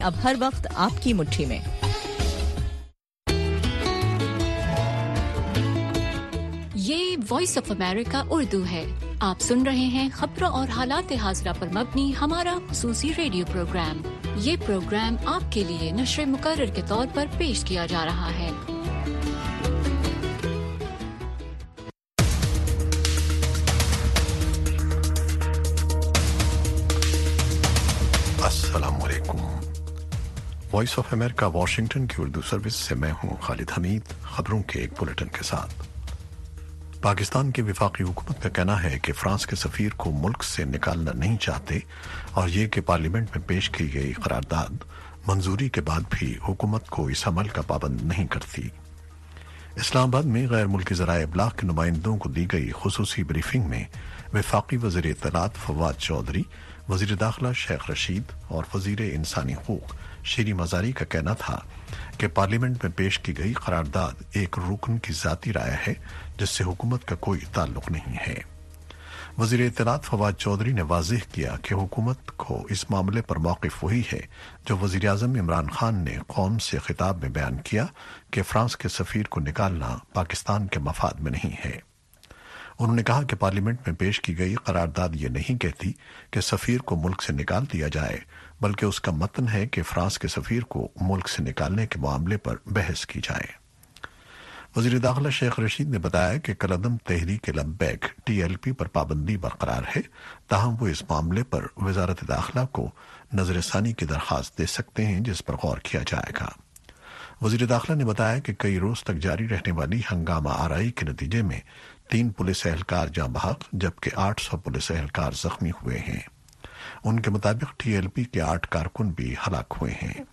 اب ہر وقت آپ کی مٹھی میں۔ یہ وائس آف امریکہ اردو ہے۔ آپ سن رہے ہیں خبروں اور حالات حاضرہ پر مبنی ہمارا خصوصی ریڈیو پروگرام۔ یہ پروگرام آپ کے لیے نشر مقرر کے طور پر پیش کیا جا رہا ہے۔ السلام علیکم۔ وائس آف امریکہ واشنگٹن کی اردو سروس سے میں ہوں خالد حمید، خبروں کے ایک بلیٹن کے ساتھ۔ پاکستان کی وفاقی حکومت کا کہنا ہے کہ فرانس کے سفیر کو ملک سے نکالنا نہیں چاہتے، اور یہ کہ پارلیمنٹ میں پیش کی گئی قرارداد منظوری کے بعد بھی حکومت کو اس عمل کا پابند نہیں کرتی۔ اسلام آباد میں غیر ملکی ذرائع ابلاغ کے نمائندوں کو دی گئی خصوصی بریفنگ میں وفاقی وزیر اطلاعات فواد چودھری، وزیر داخلہ شیخ رشید اور وزیر انسانی حقوق شیریں مزاری کا کہنا تھا کہ پارلیمنٹ میں پیش کی گئی قرارداد ایک رکن کی ذاتی رائے ہے جس سے حکومت کا کوئی تعلق نہیں ہے۔ وزیر اطلاعات فواد چودھری نے واضح کیا کہ حکومت کو اس معاملے پر موقف وہی ہے جو وزیر اعظم عمران خان نے قوم سے خطاب میں بیان کیا کہ فرانس کے سفیر کو نکالنا پاکستان کے مفاد میں نہیں ہے۔ انہوں نے کہا کہ پارلیمنٹ میں پیش کی گئی قرارداد یہ نہیں کہتی کہ سفیر کو ملک سے نکال دیا جائے، بلکہ اس کا متن ہے کہ فرانس کے سفیر کو ملک سے نکالنے کے معاملے پر بحث کی جائے۔ وزیر داخلہ شیخ رشید نے بتایا کہ کالعدم تحریک لبیک TLP پر پابندی برقرار ہے، تاہم وہ اس معاملے پر وزارت داخلہ کو نظر ثانی کی درخواست دے سکتے ہیں جس پر غور کیا جائے گا۔ وزیر داخلہ نے بتایا کہ کئی روز تک جاری رہنے والی ہنگامہ آرائی کے نتیجے میں 3 پولیس اہلکار جاں بحق جبکہ 800 پولیس اہلکار زخمی ہوئے ہیں۔ ان کے مطابق TLP کے 8 کارکن بھی ہلاک ہوئے ہیں۔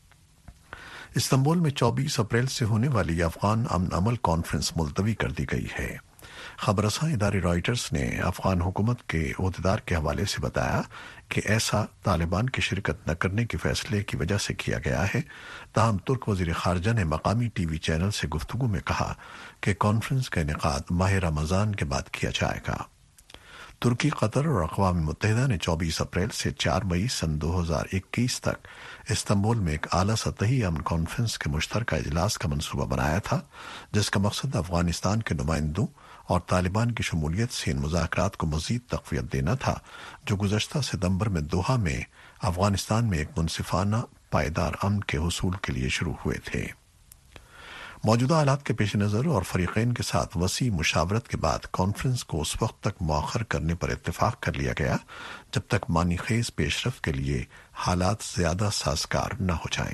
استنبول میں 24 اپریل سے ہونے والی افغان امن عمل کانفرنس ملتوی کر دی گئی ہے۔ خبر رساں ادارے رائٹرز نے افغان حکومت کے عہدیدار کے حوالے سے بتایا کہ ایسا طالبان کی شرکت نہ کرنے کے فیصلے کی وجہ سے کیا گیا ہے، تاہم ترک وزیر خارجہ نے مقامی ٹی وی چینل سے گفتگو میں کہا کہ کانفرنس کا انعقاد ماہ رمضان کے بعد کیا جائے گا۔ ترکی، قطر اور اقوام متحدہ نے 24 اپریل سے 4 مئی سن 2021 تک استنبول میں ایک اعلیٰ سطحی امن کانفرنس کے مشترکہ اجلاس کا منصوبہ بنایا تھا، جس کا مقصد افغانستان کے نمائندوں اور طالبان کی شمولیت سے ان مذاکرات کو مزید تقویت دینا تھا جو گزشتہ ستمبر میں دوحہ میں افغانستان میں ایک منصفانہ پائیدار امن کے حصول کے لیے شروع ہوئے تھے۔ موجودہ حالات کے پیش نظر اور فریقین کے ساتھ وسیع مشاورت کے بعد کانفرنس کو اس وقت تک مؤخر کرنے پر اتفاق کر لیا گیا جب تک معنی خیز پیش رفت کے لیے حالات زیادہ سازگار نہ ہو جائیں۔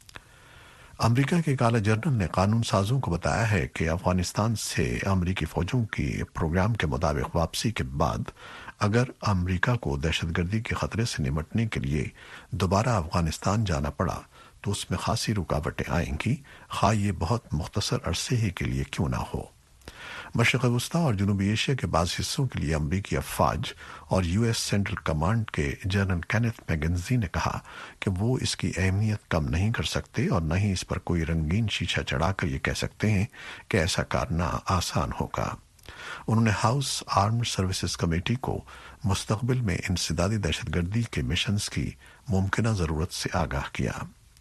امریکہ کے اعلیٰ جنرل نے قانون سازوں کو بتایا ہے کہ افغانستان سے امریکی فوجوں کی پروگرام کے مطابق واپسی کے بعد اگر امریکہ کو دہشت گردی کے خطرے سے نمٹنے کے لیے دوبارہ افغانستان جانا پڑا تو اس میں خاصی رکاوٹیں آئیں گی، خواہ یہ بہت مختصر عرصے ہی کے لیے کیوں نہ ہو۔ مشرق وسطیٰ اور جنوبی ایشیا کے بعض حصوں کے لیے امریکی افواج اور US سینٹرل کمانڈ کے جنرل کینتھ میکنزی نے کہا کہ وہ اس کی اہمیت کم نہیں کر سکتے اور نہ ہی اس پر کوئی رنگین شیشہ چڑھا کر یہ کہہ سکتے ہیں کہ ایسا کرنا آسان ہوگا۔ انہوں نے ہاؤس آرمڈ سروسز کمیٹی کو مستقبل میں انسدادی دہشت گردی کے مشنز کی ممکنہ ضرورت سے آگاہ کیا۔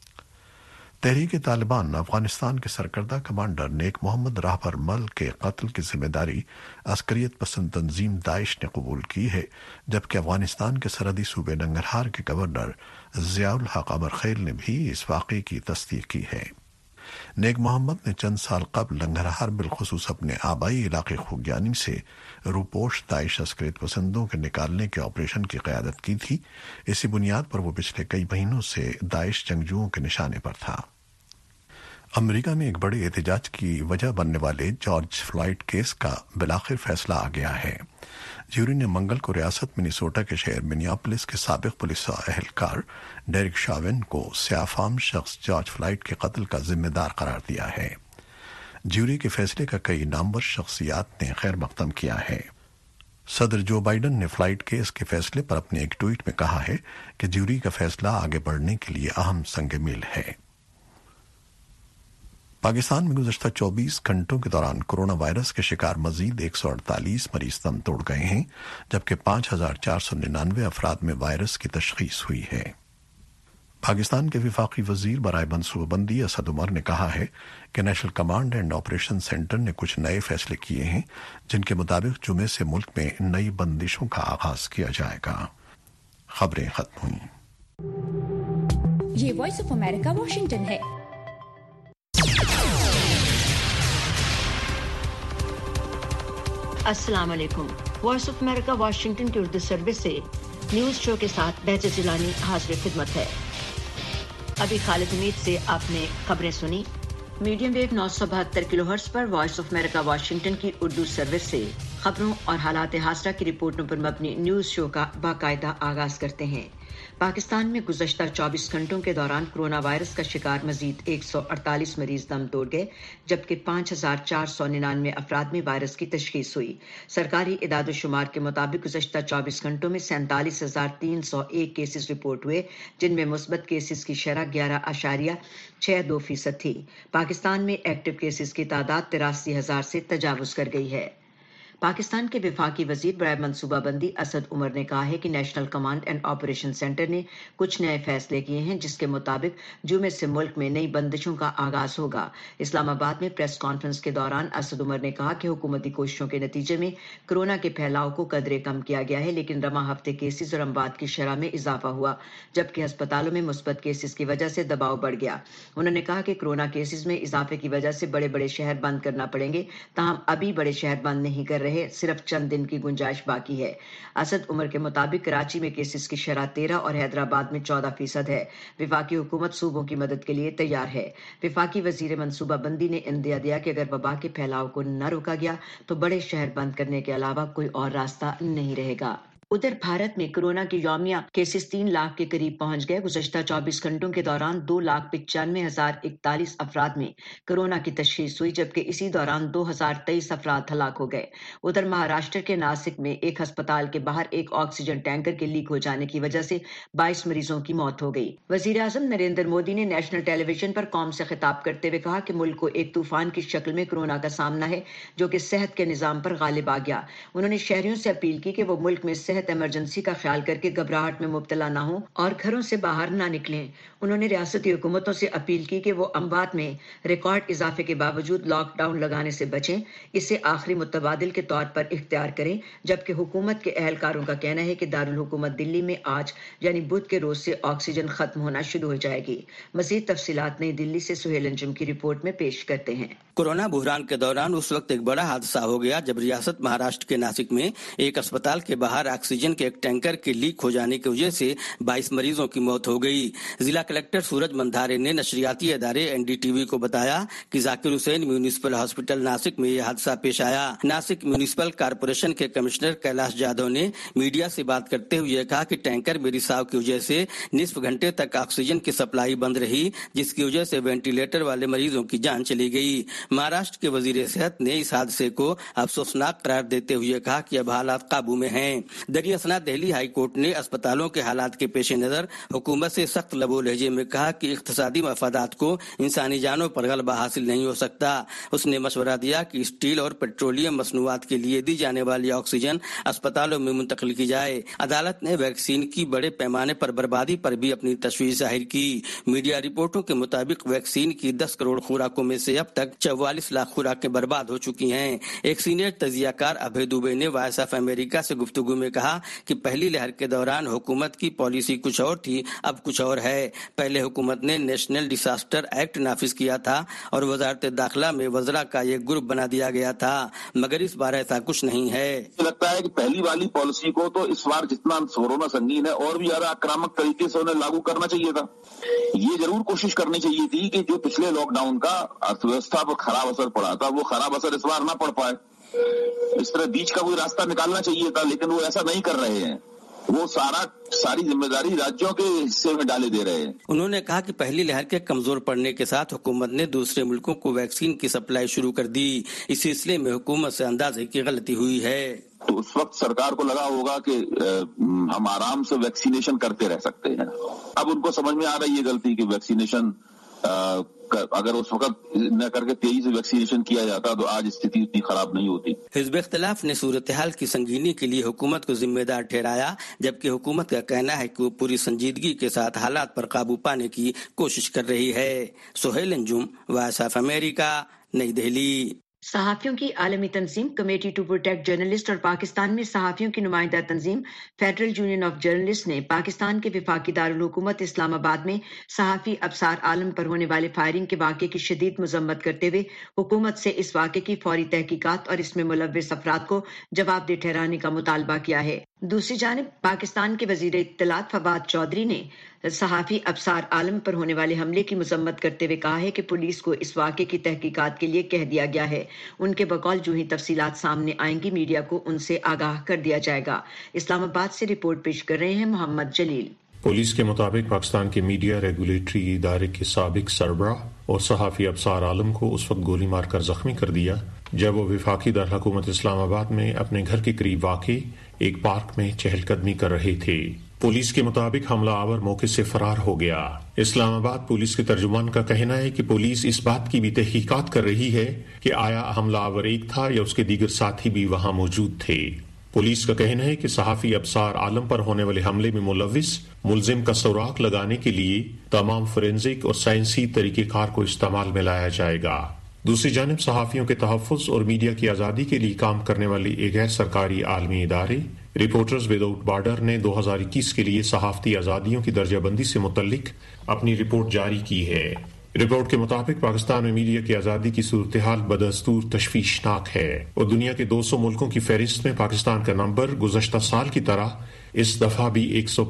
تحریک طالبان افغانستان کے سرکردہ کمانڈر نیک محمد راہبر مل کے قتل کی ذمہ داری عسکریت پسند تنظیم داعش نے قبول کی ہے، جبکہ افغانستان کے سرحدی صوبے ننگرہار کے گورنر ضیاء الحق امر خیل نے بھی اس واقعے کی تصدیق کی ہے۔ نیک محمد نے چند سال قبل ننگرہار بالخصوص اپنے آبائی علاقے خوگیانی سے روپوش داعش عسکریت پسندوں کے نکالنے کے آپریشن کی قیادت کی تھی۔ اسی بنیاد پر وہ پچھلے کئی مہینوں سے داعش جنگجوؤں کے نشانے پر تھا۔ امریکہ میں ایک بڑے احتجاج کی وجہ بننے والے جارج فلائیڈ کیس کا بالآخر فیصلہ آ گیا ہے۔ جیوری نے منگل کو ریاست منیسوٹا کے شہر منیاپولس کے سابق پولیس اہلکار ڈیرک شاون کو سیاہ فام شخص جارج فلائیڈ کے قتل کا ذمہ دار قرار دیا ہے۔ جیوری کے فیصلے کا کئی نامور شخصیات نے خیر مقدم کیا ہے۔ صدر جو بائیڈن نے فلائیڈ کیس کے فیصلے پر اپنے ایک ٹویٹ میں کہا ہے کہ جیوری کا فیصلہ آگے بڑھنے کے لیے اہم سنگ میل ہے۔ پاکستان میں گزشتہ 24 گھنٹوں کے دوران کورونا وائرس کے شکار مزید 148 مریض دم توڑ گئے ہیں، جبکہ 5499 افراد میں وائرس کی تشخیص ہوئی ہے۔ پاکستان کے وفاقی وزیر برائے منصوبہ بندی اسد عمر نے کہا ہے کہ national command and operation centre نے کچھ نئے فیصلے کیے ہیں جن کے مطابق جمعے سے ملک میں نئی بندشوں کا آغاز کیا جائے گا۔ خبریں ختم ہوئیں۔ یہ وائس آف امریکہ واشنگٹن ہے۔ السلام علیکم۔ وائس آف امریکہ واشنگٹن کی اردو سروس سے نیوز شو کے ساتھ بہجت جیلانی حاضر خدمت ہے۔ ابھی خالد حمید سے آپ نے خبریں سنی۔ میڈیم ویو 972 کلو ہرٹز پر وائس آف امریکہ واشنگٹن کی اردو سروس سے خبروں اور حالات حاضرہ کی رپورٹوں پر مبنی نیوز شو کا باقاعدہ آغاز کرتے ہیں۔ پاکستان میں گزشتہ 24 گھنٹوں کے دوران کرونا وائرس کا شکار مزید 148 مریض دم توڑ گئے، جبکہ 5499 افراد میں وائرس کی تشخیص ہوئی۔ سرکاری اعداد و شمار کے مطابق گزشتہ 24 گھنٹوں میں 47,301 کیسز رپورٹ ہوئے، جن میں مثبت کیسز کی شرح 11.62% تھی۔ پاکستان میں ایکٹیو کیسز کی تعداد 83,000 سے تجاوز کر گئی ہے۔ پاکستان کے وفاقی وزیر برائے منصوبہ بندی اسد عمر نے کہا ہے کہ national command and operation centre نے کچھ نئے فیصلے کیے ہیں جس کے مطابق جمعے سے ملک میں نئی بندشوں کا آغاز ہوگا۔ اسلام آباد میں پریس کانفرنس کے دوران اسد عمر نے کہا کہ حکومتی کوششوں کے نتیجے میں کورونا کے پھیلاؤ کو قدرے کم کیا گیا ہے، لیکن رواں ہفتے کیسز اور اموات کی شرح میں اضافہ ہوا، جبکہ ہسپتالوں میں مثبت کیسز کی وجہ سے دباؤ بڑھ گیا۔ انہوں نے کہا کہ کورونا کیسز میں اضافے کی وجہ سے بڑے بڑے شہر بند کرنا پڑیں گے، تاہم ابھی بڑے شہر بند نہیں کر رہے، صرف چند دن کی گنجائش باقی ہے۔ اسد عمر کے مطابق کراچی میں کیسز کی شرح 13 اور حیدرآباد میں 14% ہے۔ وفاقی حکومت صوبوں کی مدد کے لیے تیار ہے۔ وفاقی وزیر منصوبہ بندی نے اندیا دیا کہ اگر وبا کے پھیلاؤ کو نہ روکا گیا تو بڑے شہر بند کرنے کے علاوہ کوئی اور راستہ نہیں رہے گا۔ ادھر بھارت میں کورونا کی یومیہ کیسز 3 لاکھ کے قریب پہنچ گئے۔ گزشتہ 24 گھنٹوں کے دوران 2,95,041 افراد میں کورونا کی تشخیص ہوئی، جبکہ اسی دوران 2,023 افراد ہلاک ہو گئے۔ ادھر مہاراشٹر کے ناسک میں ایک ہسپتال کے باہر ایک آکسیجن ٹینکر کے لیک ہو جانے کی وجہ سے 22 مریضوں کی موت ہو گئی۔ وزیر اعظم نریندر مودی نے نیشنل ٹیلی ویژن پر قوم سے خطاب کرتے ہوئے کہا کہ ملک کو ایک طوفان کی شکل میں کورونا کا سامنا ہے جو کہ صحت کے نظام پر غالب آ گیا۔ انہوں نے شہریوں سے اپیل کی کہ وہ ملک میں صحت ایمرجنسی کا خیال کر کے گھبراہٹ میں مبتلا نہ ہوں اور گھروں سے باہر نہ نکلیں۔ انہوں نے ریاستی حکومتوں سے اپیل کی کہ وہ اموات میں ریکارڈ اضافے کے باوجود لاک ڈاؤن لگانے سے بچیں، اسے آخری متبادل کے طور پر اختیار کریں، جبکہ حکومت کے اہلکاروں کا کہنا ہے کہ دارالحکومت دلی میں آج یعنی بدھ کے روز سے آکسیجن ختم ہونا شروع ہو جائے گی۔ مزید تفصیلات نئی دلی سے سہیل انجم کی رپورٹ میں پیش کرتے ہیں۔ کورونا بحران کے دوران اس وقت ایک بڑا حادثہ ہو گیا جب ریاست مہاراشٹر کے ناسک میں ایک اسپتال کے باہر آکسیجن کے ایک ٹینکر کے لیک ہو جانے کی وجہ سے 22 مریضوں کی موت ہو گئی۔ ضلع کلکٹر سورج مندھارے نے نشریاتی ادارے NDTV کو بتایا کہ ذاکر حسین میونسپل ہاسپٹل ناسک میں یہ حادثہ پیش آیا۔ ناسک میونسپل کارپوریشن کے کمشنر کیلاش جادو نے میڈیا سے بات کرتے ہوئے کہا کہ ٹینکر میں رساؤ کی وجہ سے نصف گھنٹے تک آکسیجن کی سپلائی بند رہی، جس کی وجہ سے وینٹیلیٹر والے مریضوں کی جان چلی گئی۔ مہاراشٹر کے وزیر صحت نے اس حادثے کو افسوسناک قرار دیتے ہوئے کہا کہ اب حالات قابو میں ہیں۔ دریں دہلی ہائی کورٹ نے اسپتالوں کے حالات کے پیش نظر حکومت سے سخت لب و لہجے میں کہا کہ اقتصادی مفادات کو انسانی جانوں پر غلبہ حاصل نہیں ہو سکتا۔ اس نے مشورہ دیا کہ اسٹیل اور پیٹرولیم مصنوعات کے لیے دی جانے والی آکسیجن اسپتالوں میں منتقل کی جائے۔ عدالت نے ویکسین کی بڑے پیمانے پر بربادی پر بھی اپنی تشویش ظاہر کی۔ میڈیا رپورٹوں کے مطابق ویکسین کی 10 کروڑ خوراکوں میں سے اب تک 44 لاکھ خوراکیں برباد ہو چکی ہیں۔ ایک سینئر تجزیہ کار ابھے دوبے نے وائس آف امریکہ سے گفتگو میں کہا کہ پہلی لہر کے دوران حکومت کی پالیسی کچھ اور تھی، اب کچھ اور ہے۔ پہلے حکومت نے نیشنل ڈیزاسٹر ایکٹ نافذ کیا تھا اور وزارت داخلہ میں وزراء کا ایک گروپ بنا دیا گیا تھا، مگر اس بار ایسا کچھ نہیں ہے۔ لگتا ہے کہ پہلی والی پالیسی کو تو اس بار جتنا کورونا سنگین ہے اور بھی زیادہ آکرمک طریقے سے انہیں لاگو کرنا چاہیے تھا۔ یہ ضرور کوشش کرنی چاہیے تھی کہ جو پچھلے لاک ڈاؤن کا ارتھ ویوستھا پر خراب اثر پڑا تھا وہ خراب اثر اس بار نہ پڑ پائے۔ اس طرح بیچ کا کوئی راستہ نکالنا چاہیے تھا، لیکن وہ ایسا نہیں کر رہے ہیں۔ وہ ساری ذمہ داری راجیوں کے حصے میں ڈالے دے رہے ہیں۔ انہوں نے کہا کہ پہلی لہر کے کمزور پڑنے کے ساتھ حکومت نے دوسرے ملکوں کو ویکسین کی سپلائی شروع کر دی۔ اس سلسلے میں حکومت سے اندازے کی غلطی ہوئی ہے۔ تو اس وقت سرکار کو لگا ہوگا کہ ہم آرام سے ویکسینیشن کرتے رہ سکتے ہیں۔ اب ان کو سمجھ میں آ رہی ہے غلطی کہ ویکسینیشن اگر اس وقت نہ کر کے تیزی سے ویکسینیشن کیا جاتا تو آج استھتی اتنی خراب نہیں ہوتی. حزب اختلاف نے صورتحال کی سنگینی کے لیے حکومت کو ذمہ دار ٹھہرایا، جبکہ حکومت کا کہنا ہے کہ وہ پوری سنجیدگی کے ساتھ حالات پر قابو پانے کی کوشش کر رہی ہے. Sohail Anjum, voice of America, Nai Delhi. صحافیوں کی عالمی تنظیم کمیٹی ٹو پروٹیکٹ جرنلسٹ اور پاکستان میں صحافیوں کی نمائندہ تنظیم فیڈرل یونین آف جرنلسٹ نے پاکستان کے وفاقی دارالحکومت اسلام آباد میں صحافی ابصار عالم پر ہونے والے فائرنگ کے واقعے کی شدید مذمت کرتے ہوئے حکومت سے اس واقعے کی فوری تحقیقات اور اس میں ملوث افراد کو جواب دہ ٹھہرانے کا مطالبہ کیا ہے. دوسری جانب پاکستان کے وزیر اطلاعات فواد چودھری نے صحافی ابصار عالم پر ہونے والے حملے کی مذمت کرتے ہوئے کہا ہے کہ پولیس کو اس واقعے کی تحقیقات کے لیے کہہ دیا گیا ہے. ان کے بقول جو ہی تفصیلات سامنے آئیں گی میڈیا کو ان سے آگاہ کر دیا جائے گا. اسلام آباد سے رپورٹ پیش کر رہے ہیں محمد جلیل. پولیس کے مطابق پاکستان کے میڈیا ریگولیٹری ادارے کے سابق سربراہ اور صحافی ابصار عالم کو اس وقت گولی مار کر زخمی کر دیا جب وہ وفاقی دارالحکومت اسلام آباد میں اپنے گھر کے قریب واقع ایک پارک میں چہل قدمی کر رہے تھے. پولیس کے مطابق حملہ آور موقع سے فرار ہو گیا. اسلام آباد پولیس کے ترجمان کا کہنا ہے کہ پولیس اس بات کی بھی تحقیقات کر رہی ہے کہ آیا حملہ آور ایک تھا یا اس کے دیگر ساتھی بھی وہاں موجود تھے. پولیس کا کہنا ہے کہ صحافی ابصار عالم پر ہونے والے حملے میں ملوث ملزم کا سراغ لگانے کے لیے تمام فورینزک اور سائنسی طریقہ کار کو استعمال میں لایا جائے گا. دوسری جانب صحافیوں کے تحفظ اور میڈیا کی آزادی کے لیے کام کرنے والی ایک غیر سرکاری عالمی ادارے رپورٹرز وداؤٹ بارڈر نے 2021 کے لیے صحافتی آزادیوں کی درجہ بندی سے متعلق اپنی رپورٹ جاری کی ہے. رپورٹ کے مطابق پاکستان میں میڈیا کی آزادی کی صورتحال بدستور تشویشناک ہے اور دنیا کے 200 ملکوں کی فہرست میں پاکستان کا نمبر گزشتہ سال کی طرح اس دفعہ بھی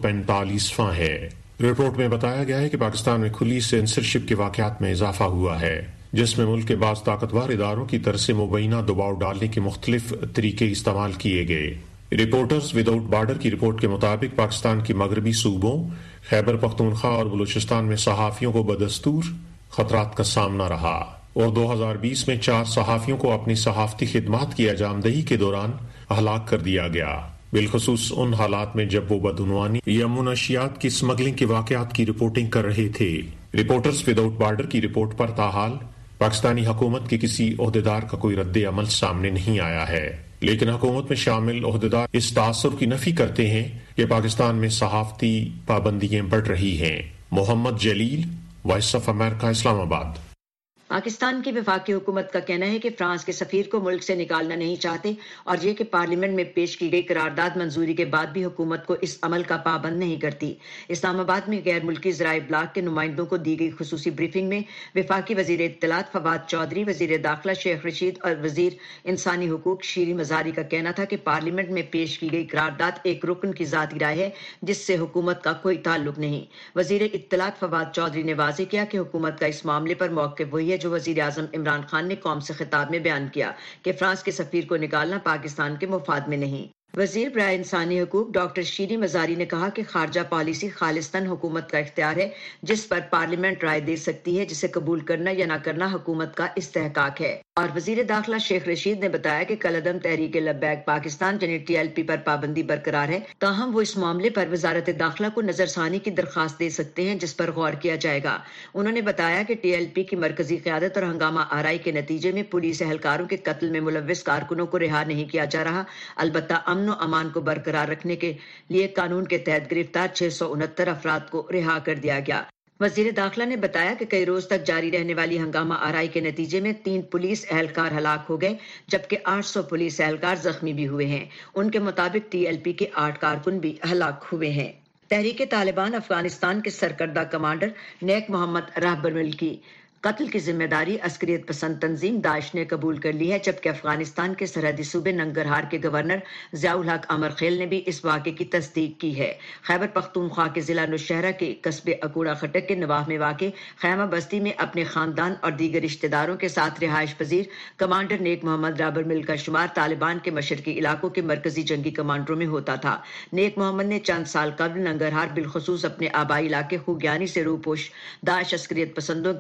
145واں ہے. رپورٹ میں بتایا گیا ہے کہ پاکستان میں کھلی سینسرشپ کے واقعات میں اضافہ ہوا ہے، جس میں ملک کے بعض طاقتور اداروں کی طرف سے مبینہ دباؤ ڈالنے کے مختلف طریقے استعمال کیے گئے. رپورٹرز وداؤٹ بارڈر کی رپورٹ کے مطابق پاکستان کے مغربی صوبوں خیبر پختونخوا اور بلوچستان میں صحافیوں کو بدستور خطرات کا سامنا رہا اور 2020 میں 4 صحافیوں کو اپنی صحافتی خدمات کی انجام دہی کے دوران ہلاک کر دیا گیا، بالخصوص ان حالات میں جب وہ بدعنوانی یا منشیات کی اسمگلنگ کے واقعات کی رپورٹنگ کر رہے تھے. رپورٹرز وداؤٹ بارڈر کی رپورٹ پر تاحال پاکستانی حکومت کے کسی عہدیدار کا کوئی رد عمل سامنے نہیں آیا ہے، لیکن حکومت میں شامل عہدیدار اس تاثر کی نفی کرتے ہیں کہ پاکستان میں صحافتی پابندیاں بڑھ رہی ہیں. محمد جلیل، وائس آف امریکہ، اسلام آباد. پاکستان کی وفاقی حکومت کا کہنا ہے کہ فرانس کے سفیر کو ملک سے نکالنا نہیں چاہتے اور یہ کہ پارلیمنٹ میں پیش کی گئی قرارداد منظوری کے بعد بھی حکومت کو اس عمل کا پابند نہیں کرتی. اسلام آباد میں غیر ملکی ذرائع ابلاغ کے نمائندوں کو دی گئی خصوصی بریفنگ میں وفاقی وزیر اطلاعات فواد چودھری، وزیر داخلہ شیخ رشید اور وزیر انسانی حقوق شیری مزاری کا کہنا تھا کہ پارلیمنٹ میں پیش کی گئی قرارداد ایک رکن کی ذاتی رائے ہے جس سے حکومت کا کوئی تعلق نہیں. وزیر اطلاعات فواد چودھری نے واضح کیا کہ حکومت کا اس معاملے پر موقف وہی ہے جو وزیر اعظم عمران خان نے قوم سے خطاب میں بیان کیا کہ فرانس کے سفیر کو نکالنا پاکستان کے مفاد میں نہیں. وزیر برائے انسانی حقوق ڈاکٹر شیری مزاری نے کہا کہ خارجہ پالیسی خالصتاً حکومت کا اختیار ہے جس پر پارلیمنٹ رائے دے سکتی ہے، جسے قبول کرنا یا نہ کرنا حکومت کا استحقاق ہے. اور وزیر داخلہ شیخ رشید نے بتایا کہ کالعدم تحریک لبیک پاکستان یعنی TLP پر پابندی برقرار ہے، تاہم وہ اس معاملے پر وزارت داخلہ کو نظر ثانی کی درخواست دے سکتے ہیں جس پر غور کیا جائے گا. انہوں نے بتایا کہ TLP کی مرکزی قیادت اور ہنگامہ آرائی کے نتیجے میں پولیس اہلکاروں کے قتل میں ملوث کارکنوں کو رہا نہیں کیا جا رہا، البتہ امن و امان کو برقرار رکھنے کے لیے قانون کے تحت گرفتار 669 افراد کو رہا کر دیا گیا. وزیر داخلہ نے بتایا کہ کئی روز تک جاری رہنے والی ہنگامہ آرائی کے نتیجے میں 3 پولیس اہلکار ہلاک ہو گئے جبکہ 800 پولیس اہلکار زخمی بھی ہوئے ہیں. ان کے مطابق TLP کے 8 کارکن بھی ہلاک ہوئے ہیں. تحریک طالبان افغانستان کے سرکردہ کمانڈر نیک محمد رہبرمل کی قتل کی ذمہ داری عسکریت پسند تنظیم داعش نے قبول کر لی ہے، جبکہ افغانستان کے سرحدی صوبے ننگرہار کے گورنر ضیاء الحق امر خیل نے بھی اس واقعے کی تصدیق کی ہے. خیبر پختونخوا کے ضلع نوشہرہ کے قصبے اکوڑا خٹک کے نواح میں واقع خیمہ بستی میں اپنے خاندان اور دیگر رشتہ داروں کے ساتھ رہائش پذیر کمانڈر نیک محمد رہبرمل کا شمار طالبان کے مشرقی علاقوں کے مرکزی جنگی کمانڈروں میں ہوتا تھا. نیک محمد نے چند سال قبل ننگرہار بالخصوص اپنے آبائی علاقے خوگیانی سے روپوش داعش عسکریت پسندوں کے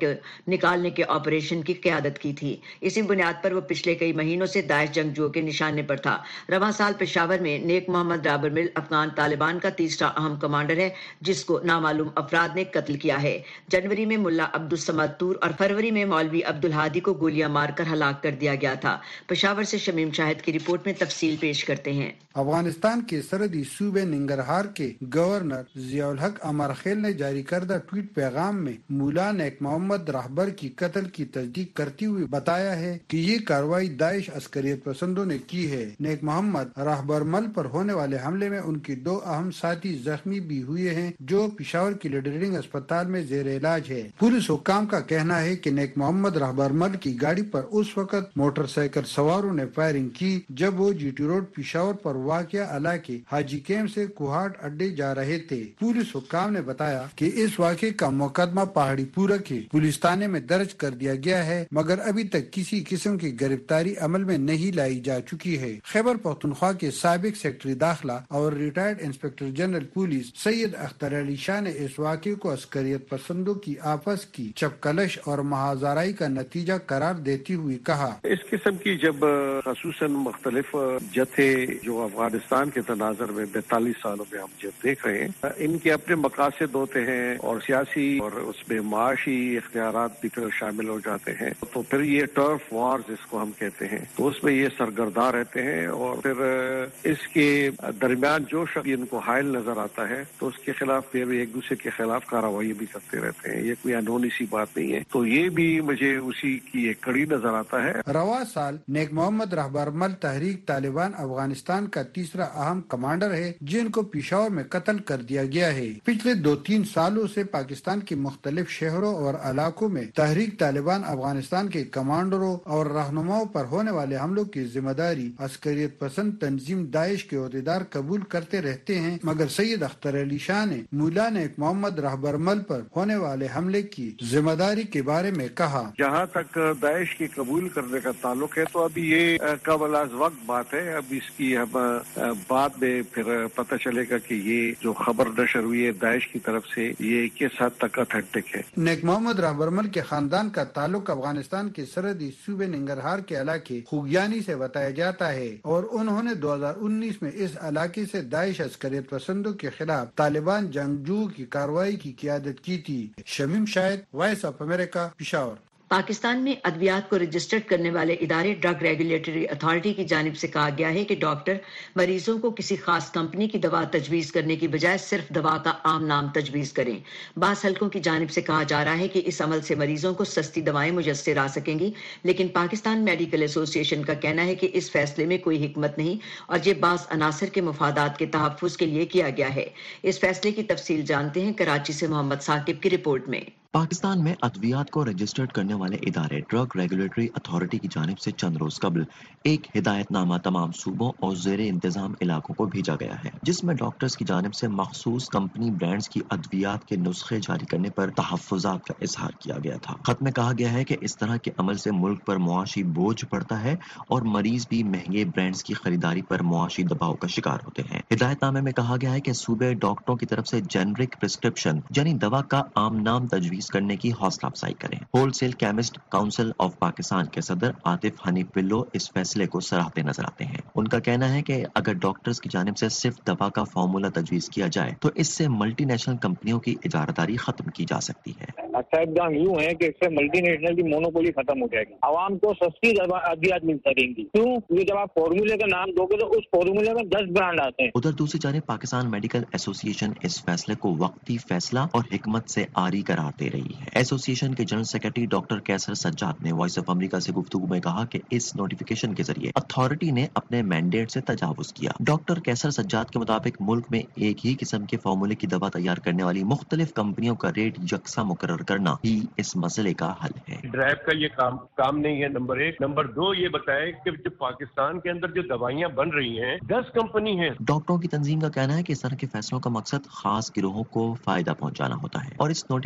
نکالنے کے آپریشن کی قیادت کی تھی۔ اسی بنیاد پر وہ پچھلے کئی مہینوں سے داعش جنگجوؤں کے نشانے پر تھا۔ رواں سال پشاور میں نیک محمد رابر مل افغان طالبان کا تیسرا اہم کمانڈر ہے جس کو نامعلوم افراد نے قتل کیا ہے۔ جنوری میں ملا عبدالصمد طور اور فروری میں مولوی عبدالہادی کو گولیاں مار کر ہلاک کر دیا گیا تھا۔ پشاور سے شمیم شاہد کی رپورٹ میں تفصیل پیش کرتے ہیں۔ افغانستان کے سرحدی صوبے ننگرہار کے گورنر ضیاء الحق امر خیل نے جاری کردہ ٹویٹ پیغام میں مولا نیک محمد رہبر کی قتل کی تصدیق کرتے ہوئے بتایا ہے کہ یہ کارروائی داعش عسکریت پسندوں نے کی ہے۔ نیک محمد رہبر مل پر ہونے والے حملے میں ان کے 2 اہم ساتھی زخمی بھی ہوئے ہیں جو پشاور کی لیڈرنگ اسپتال میں زیر علاج ہے۔ پولیس حکام کا کہنا ہے کہ نیک محمد رہبر مل کی گاڑی پر اس وقت موٹر سائیکل سواروں نے فائرنگ کی جب وہ جی ٹی روڈ پشاور پر واقع علاقے حاجی کیمپ سے کوہاٹ اڈے جا رہے تھے۔ پولیس حکام نے بتایا کہ اس واقعے کا مقدمہ پہاڑی پورہ کے پولیس تھانے میں درج کر دیا گیا ہے مگر ابھی تک کسی قسم کی گرفتاری عمل میں نہیں لائی جا چکی ہے۔ خیبر پختونخوا کے سابق سیکرٹری داخلہ اور retired inspector general police Syed Akhtar Ali Shah نے اس واقعے کو عسکریت پسندوں کی آپس کی چپکلش اور محاذرائی کا نتیجہ قرار دیتے ہوئے کہا، اس قسم کی جب خصوصاً مختلف جتھے جو افغانستان کے تناظر میں 42 سالوں میں ہم جب دیکھ رہے ہیں ان کے اپنے مقاصد ہوتے ہیں اور سیاسی اور اس میں معاشی اختیارات بھی پھر شامل ہو جاتے ہیں، تو پھر یہ ٹرف وار جس کو ہم کہتے ہیں تو اس میں یہ سرگرداں رہتے ہیں اور پھر اس کے درمیان جو شخص ان کو حائل نظر آتا ہے تو اس کے خلاف پھر ایک دوسرے کے خلاف کارروائی بھی کرتے رہتے ہیں۔ یہ کوئی انہونی سی بات نہیں ہے، تو یہ بھی مجھے اسی کی ایک کڑی نظر آتا ہے۔ رواں سال نیک محمد رہبر مل تحریک طالبان افغانستان کا تیسرا اہم کمانڈر ہے جن کو پشاور میں قتل کر دیا گیا ہے۔ پچھلے 2-3 سالوں سے پاکستان کے مختلف شہروں اور علاقوں میں تحریک طالبان افغانستان کے کمانڈروں اور رہنماؤں پر ہونے والے حملوں کی ذمہ داری عسکریت پسند تنظیم داعش کے عہدیدار قبول کرتے رہتے ہیں مگر سید اختر علی شاہ نے مولا نیک محمد رہبر مل پر ہونے والے حملے کی ذمہ داری کے بارے میں کہا، جہاں تک داعش کی قبول کرنے کا تعلق ہے تو ابھی یہ قبل از وقت بات ہے، اب اس کی ہم بعد میں پھر پتہ چلے گا کہ یہ جو خبر نشر ہوئی ہے داعش کی طرف سے یہ کس حد تک اتھینٹک ہے۔ نیک محمد رہبر مل کے خاندان کا تعلق افغانستان کے سرحدی صوبے ننگرہار کے علاقے خوگیانی سے بتایا جاتا ہے اور انہوں نے 2019 میں اس علاقے سے داعش عسکریت پسندوں کے خلاف طالبان جنگجوؤں کی کارروائی کی قیادت کی تھی۔ Shamim Shahid, voice of America, Peshawar. Pakistan میں ادویات کو رجسٹرڈ کرنے والے ادارے ڈرگ ریگولیٹری اتھارٹی کی جانب سے کہا گیا ہے کہ ڈاکٹر مریضوں کو کسی خاص کمپنی کی دوا تجویز کرنے کی بجائے صرف دوا کا عام نام تجویز کریں۔ بعض حلقوں کی جانب سے کہا جا رہا ہے کہ اس عمل سے مریضوں کو سستی دوائیں میسر آ سکیں گی، لیکن پاکستان میڈیکل ایسوسی ایشن کا کہنا ہے کہ اس فیصلے میں کوئی حکمت نہیں اور یہ بعض عناصر کے مفادات کے تحفظ کے لیے کیا گیا ہے۔ اس فیصلے کی تفصیل جانتے ہیں کراچی سے محمد ثاقب کی رپورٹ میں۔ پاکستان میں ادویات کو رجسٹرڈ کرنے والے ادارے ڈرگ ریگولیٹری اتھارٹی کی جانب سے چند روز قبل ایک ہدایت نامہ تمام صوبوں اور زیر انتظام علاقوں کو بھیجا گیا ہے جس میں ڈاکٹرز کی جانب سے مخصوص کمپنی برانڈز کی ادویات کے نسخے جاری کرنے پر تحفظات کا اظہار کیا گیا تھا۔ خط میں کہا گیا ہے کہ اس طرح کے عمل سے ملک پر معاشی بوجھ پڑتا ہے اور مریض بھی مہنگے برانڈز کی خریداری پر معاشی دباؤ کا شکار ہوتے ہیں۔ ہدایت نامے میں کہا گیا ہے کہ صوبے ڈاکٹروں کی طرف سے جنرک پرسکرپشن یعنی دوا کا عام نام تجویز کرنے کی حوصلہ افزائی کریں۔ Wholesale chemist council of Pakistan کے صدر عاطف حنیف پلو اس فیصلے کو سراہتے نظر آتے ہیں۔ ان کا کہنا ہے کہ اگر ڈاکٹرز کی جانب سے صرف دوا کا فارمولا تجویز کیا جائے تو اس سے ملٹی نیشنل کمپنیوں کی اجارتداری ختم کی جا سکتی ہے۔ اقدام یوں ہے کہ اس سے ملٹی نیشنل کی مونوپولی ختم ہو جائے گی، عوام کو سستی ادویات مل سکیں گی۔ کیوں؟ کیونکہ جب آپ فارمولے کا نام دو گے تو اس فارمولے میں 10 برانڈ آتے ہیں۔ ادھر دوسری جانب پاکستان میڈیکل ایسوسی ایشن اس فیصلے کو وقتی فیصلہ اور حکمت سے عاری قرار دے رہی ہے۔ ایسوسی ایشن کے جنرل سیکرٹری ڈاکٹر کیسر سجاد نے وائس آف امریکہ سے گفتگو میں کہا کہ اس نوٹیفیکیشن کے ذریعے اتھارٹی نے اپنے مینڈیٹ سے تجاوز کیا۔ ڈاکٹر کیسر سجاد کے مطابق ملک میں ایک ہی قسم کے فارمولے کی دوا تیار کرنے والی مختلف کمپنیوں کا ریٹ یکساں مقرر کرنا ہی اس مسئلے کا حل ہے۔ ڈرائیو کا یہ کام نہیں ہے، نمبر 1۔ نمبر 2 یہ بتائے کہ جو پاکستان کے اندر جو دوائیاں بن رہی ہیں 10 کمپنی ہیں۔ ڈاکٹروں کی تنظیم کا کہنا ہے کہ اس طرح کے فیصلوں کا مقصد خاص گروہوں کو فائدہ پہنچانا ہوتا ہے اور اس نوٹیفیکیشن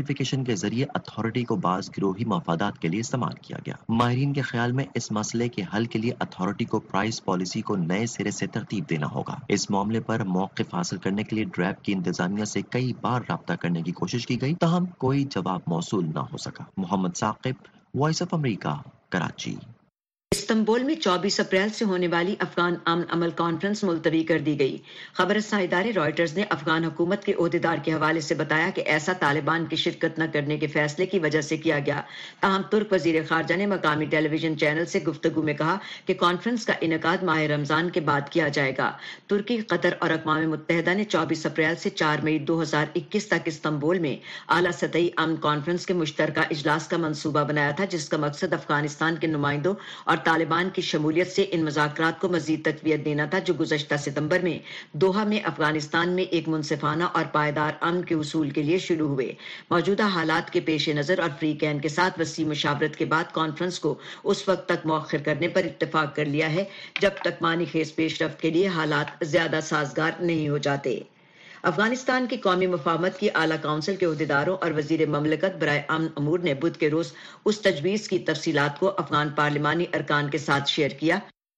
کے ذریعے اتھارٹی کو بعض گروہی مفادات کے لیے استعمال کیا گیا۔ ماہرین کے خیال میں اس مسئلے کے حل کے لیے اتھارٹی کو پرائس پالیسی کو نئے سرے سے ترتیب دینا ہوگا۔ اس معاملے پر موقف حاصل کرنے کے لیے ڈریپ کی انتظامیہ سے کئی بار رابطہ کرنے کی کوشش کی گئی، تاہم کوئی جواب موصول نہ ہو سکا۔ Muhammad Saqib, voice of America, Karachi. Istanbul میں 24 اپریل سے ہونے والی افغان امن عمل کانفرنس ملتوی کر دی گئی۔ خبر رساں ادارے رائٹرز نے افغان حکومت کے عہدیدار کے حوالے سے بتایا کہ ایسا طالبان کی شرکت نہ کرنے کے فیصلے کی وجہ سے کیا گیا۔ تاہم ترک وزیر خارجہ نے مقامی ٹیلی ویژن چینل سے گفتگو میں کہا کہ کانفرنس کا انعقاد ماہ رمضان کے بعد کیا جائے گا۔ ترکی، قطر اور اقوام متحدہ نے 24 اپریل سے 4 مئی 2021 تک استنبول میں اعلیٰ سطحی امن کانفرنس کے مشترکہ اجلاس کا منصوبہ بنایا تھا، جس کا مقصد افغانستان کے نمائندوں اور طالبان کی شمولیت سے ان مذاکرات کو مزید تقویت دینا تھا، جو گزشتہ ستمبر میں دوحہ میں افغانستان میں ایک منصفانہ اور پائیدار امن کے حصول کے لیے شروع ہوئے۔ موجودہ حالات کے پیش نظر اور فری کین کے ساتھ وسیع مشاورت کے بعد کانفرنس کو اس وقت تک مؤخر کرنے پر اتفاق کر لیا ہے جب تک معنی خیز پیش رفت کے لیے حالات زیادہ سازگار نہیں ہو جاتے۔ افغانستان کی قومی مفاہمت کی اعلیٰ کونسل کے عہدیداروں اور وزیر مملکت برائے امن امور نے بدھ کے روز اس تجویز کی تفصیلات کو افغان پارلیمانی ارکان کے ساتھ شیئر کیا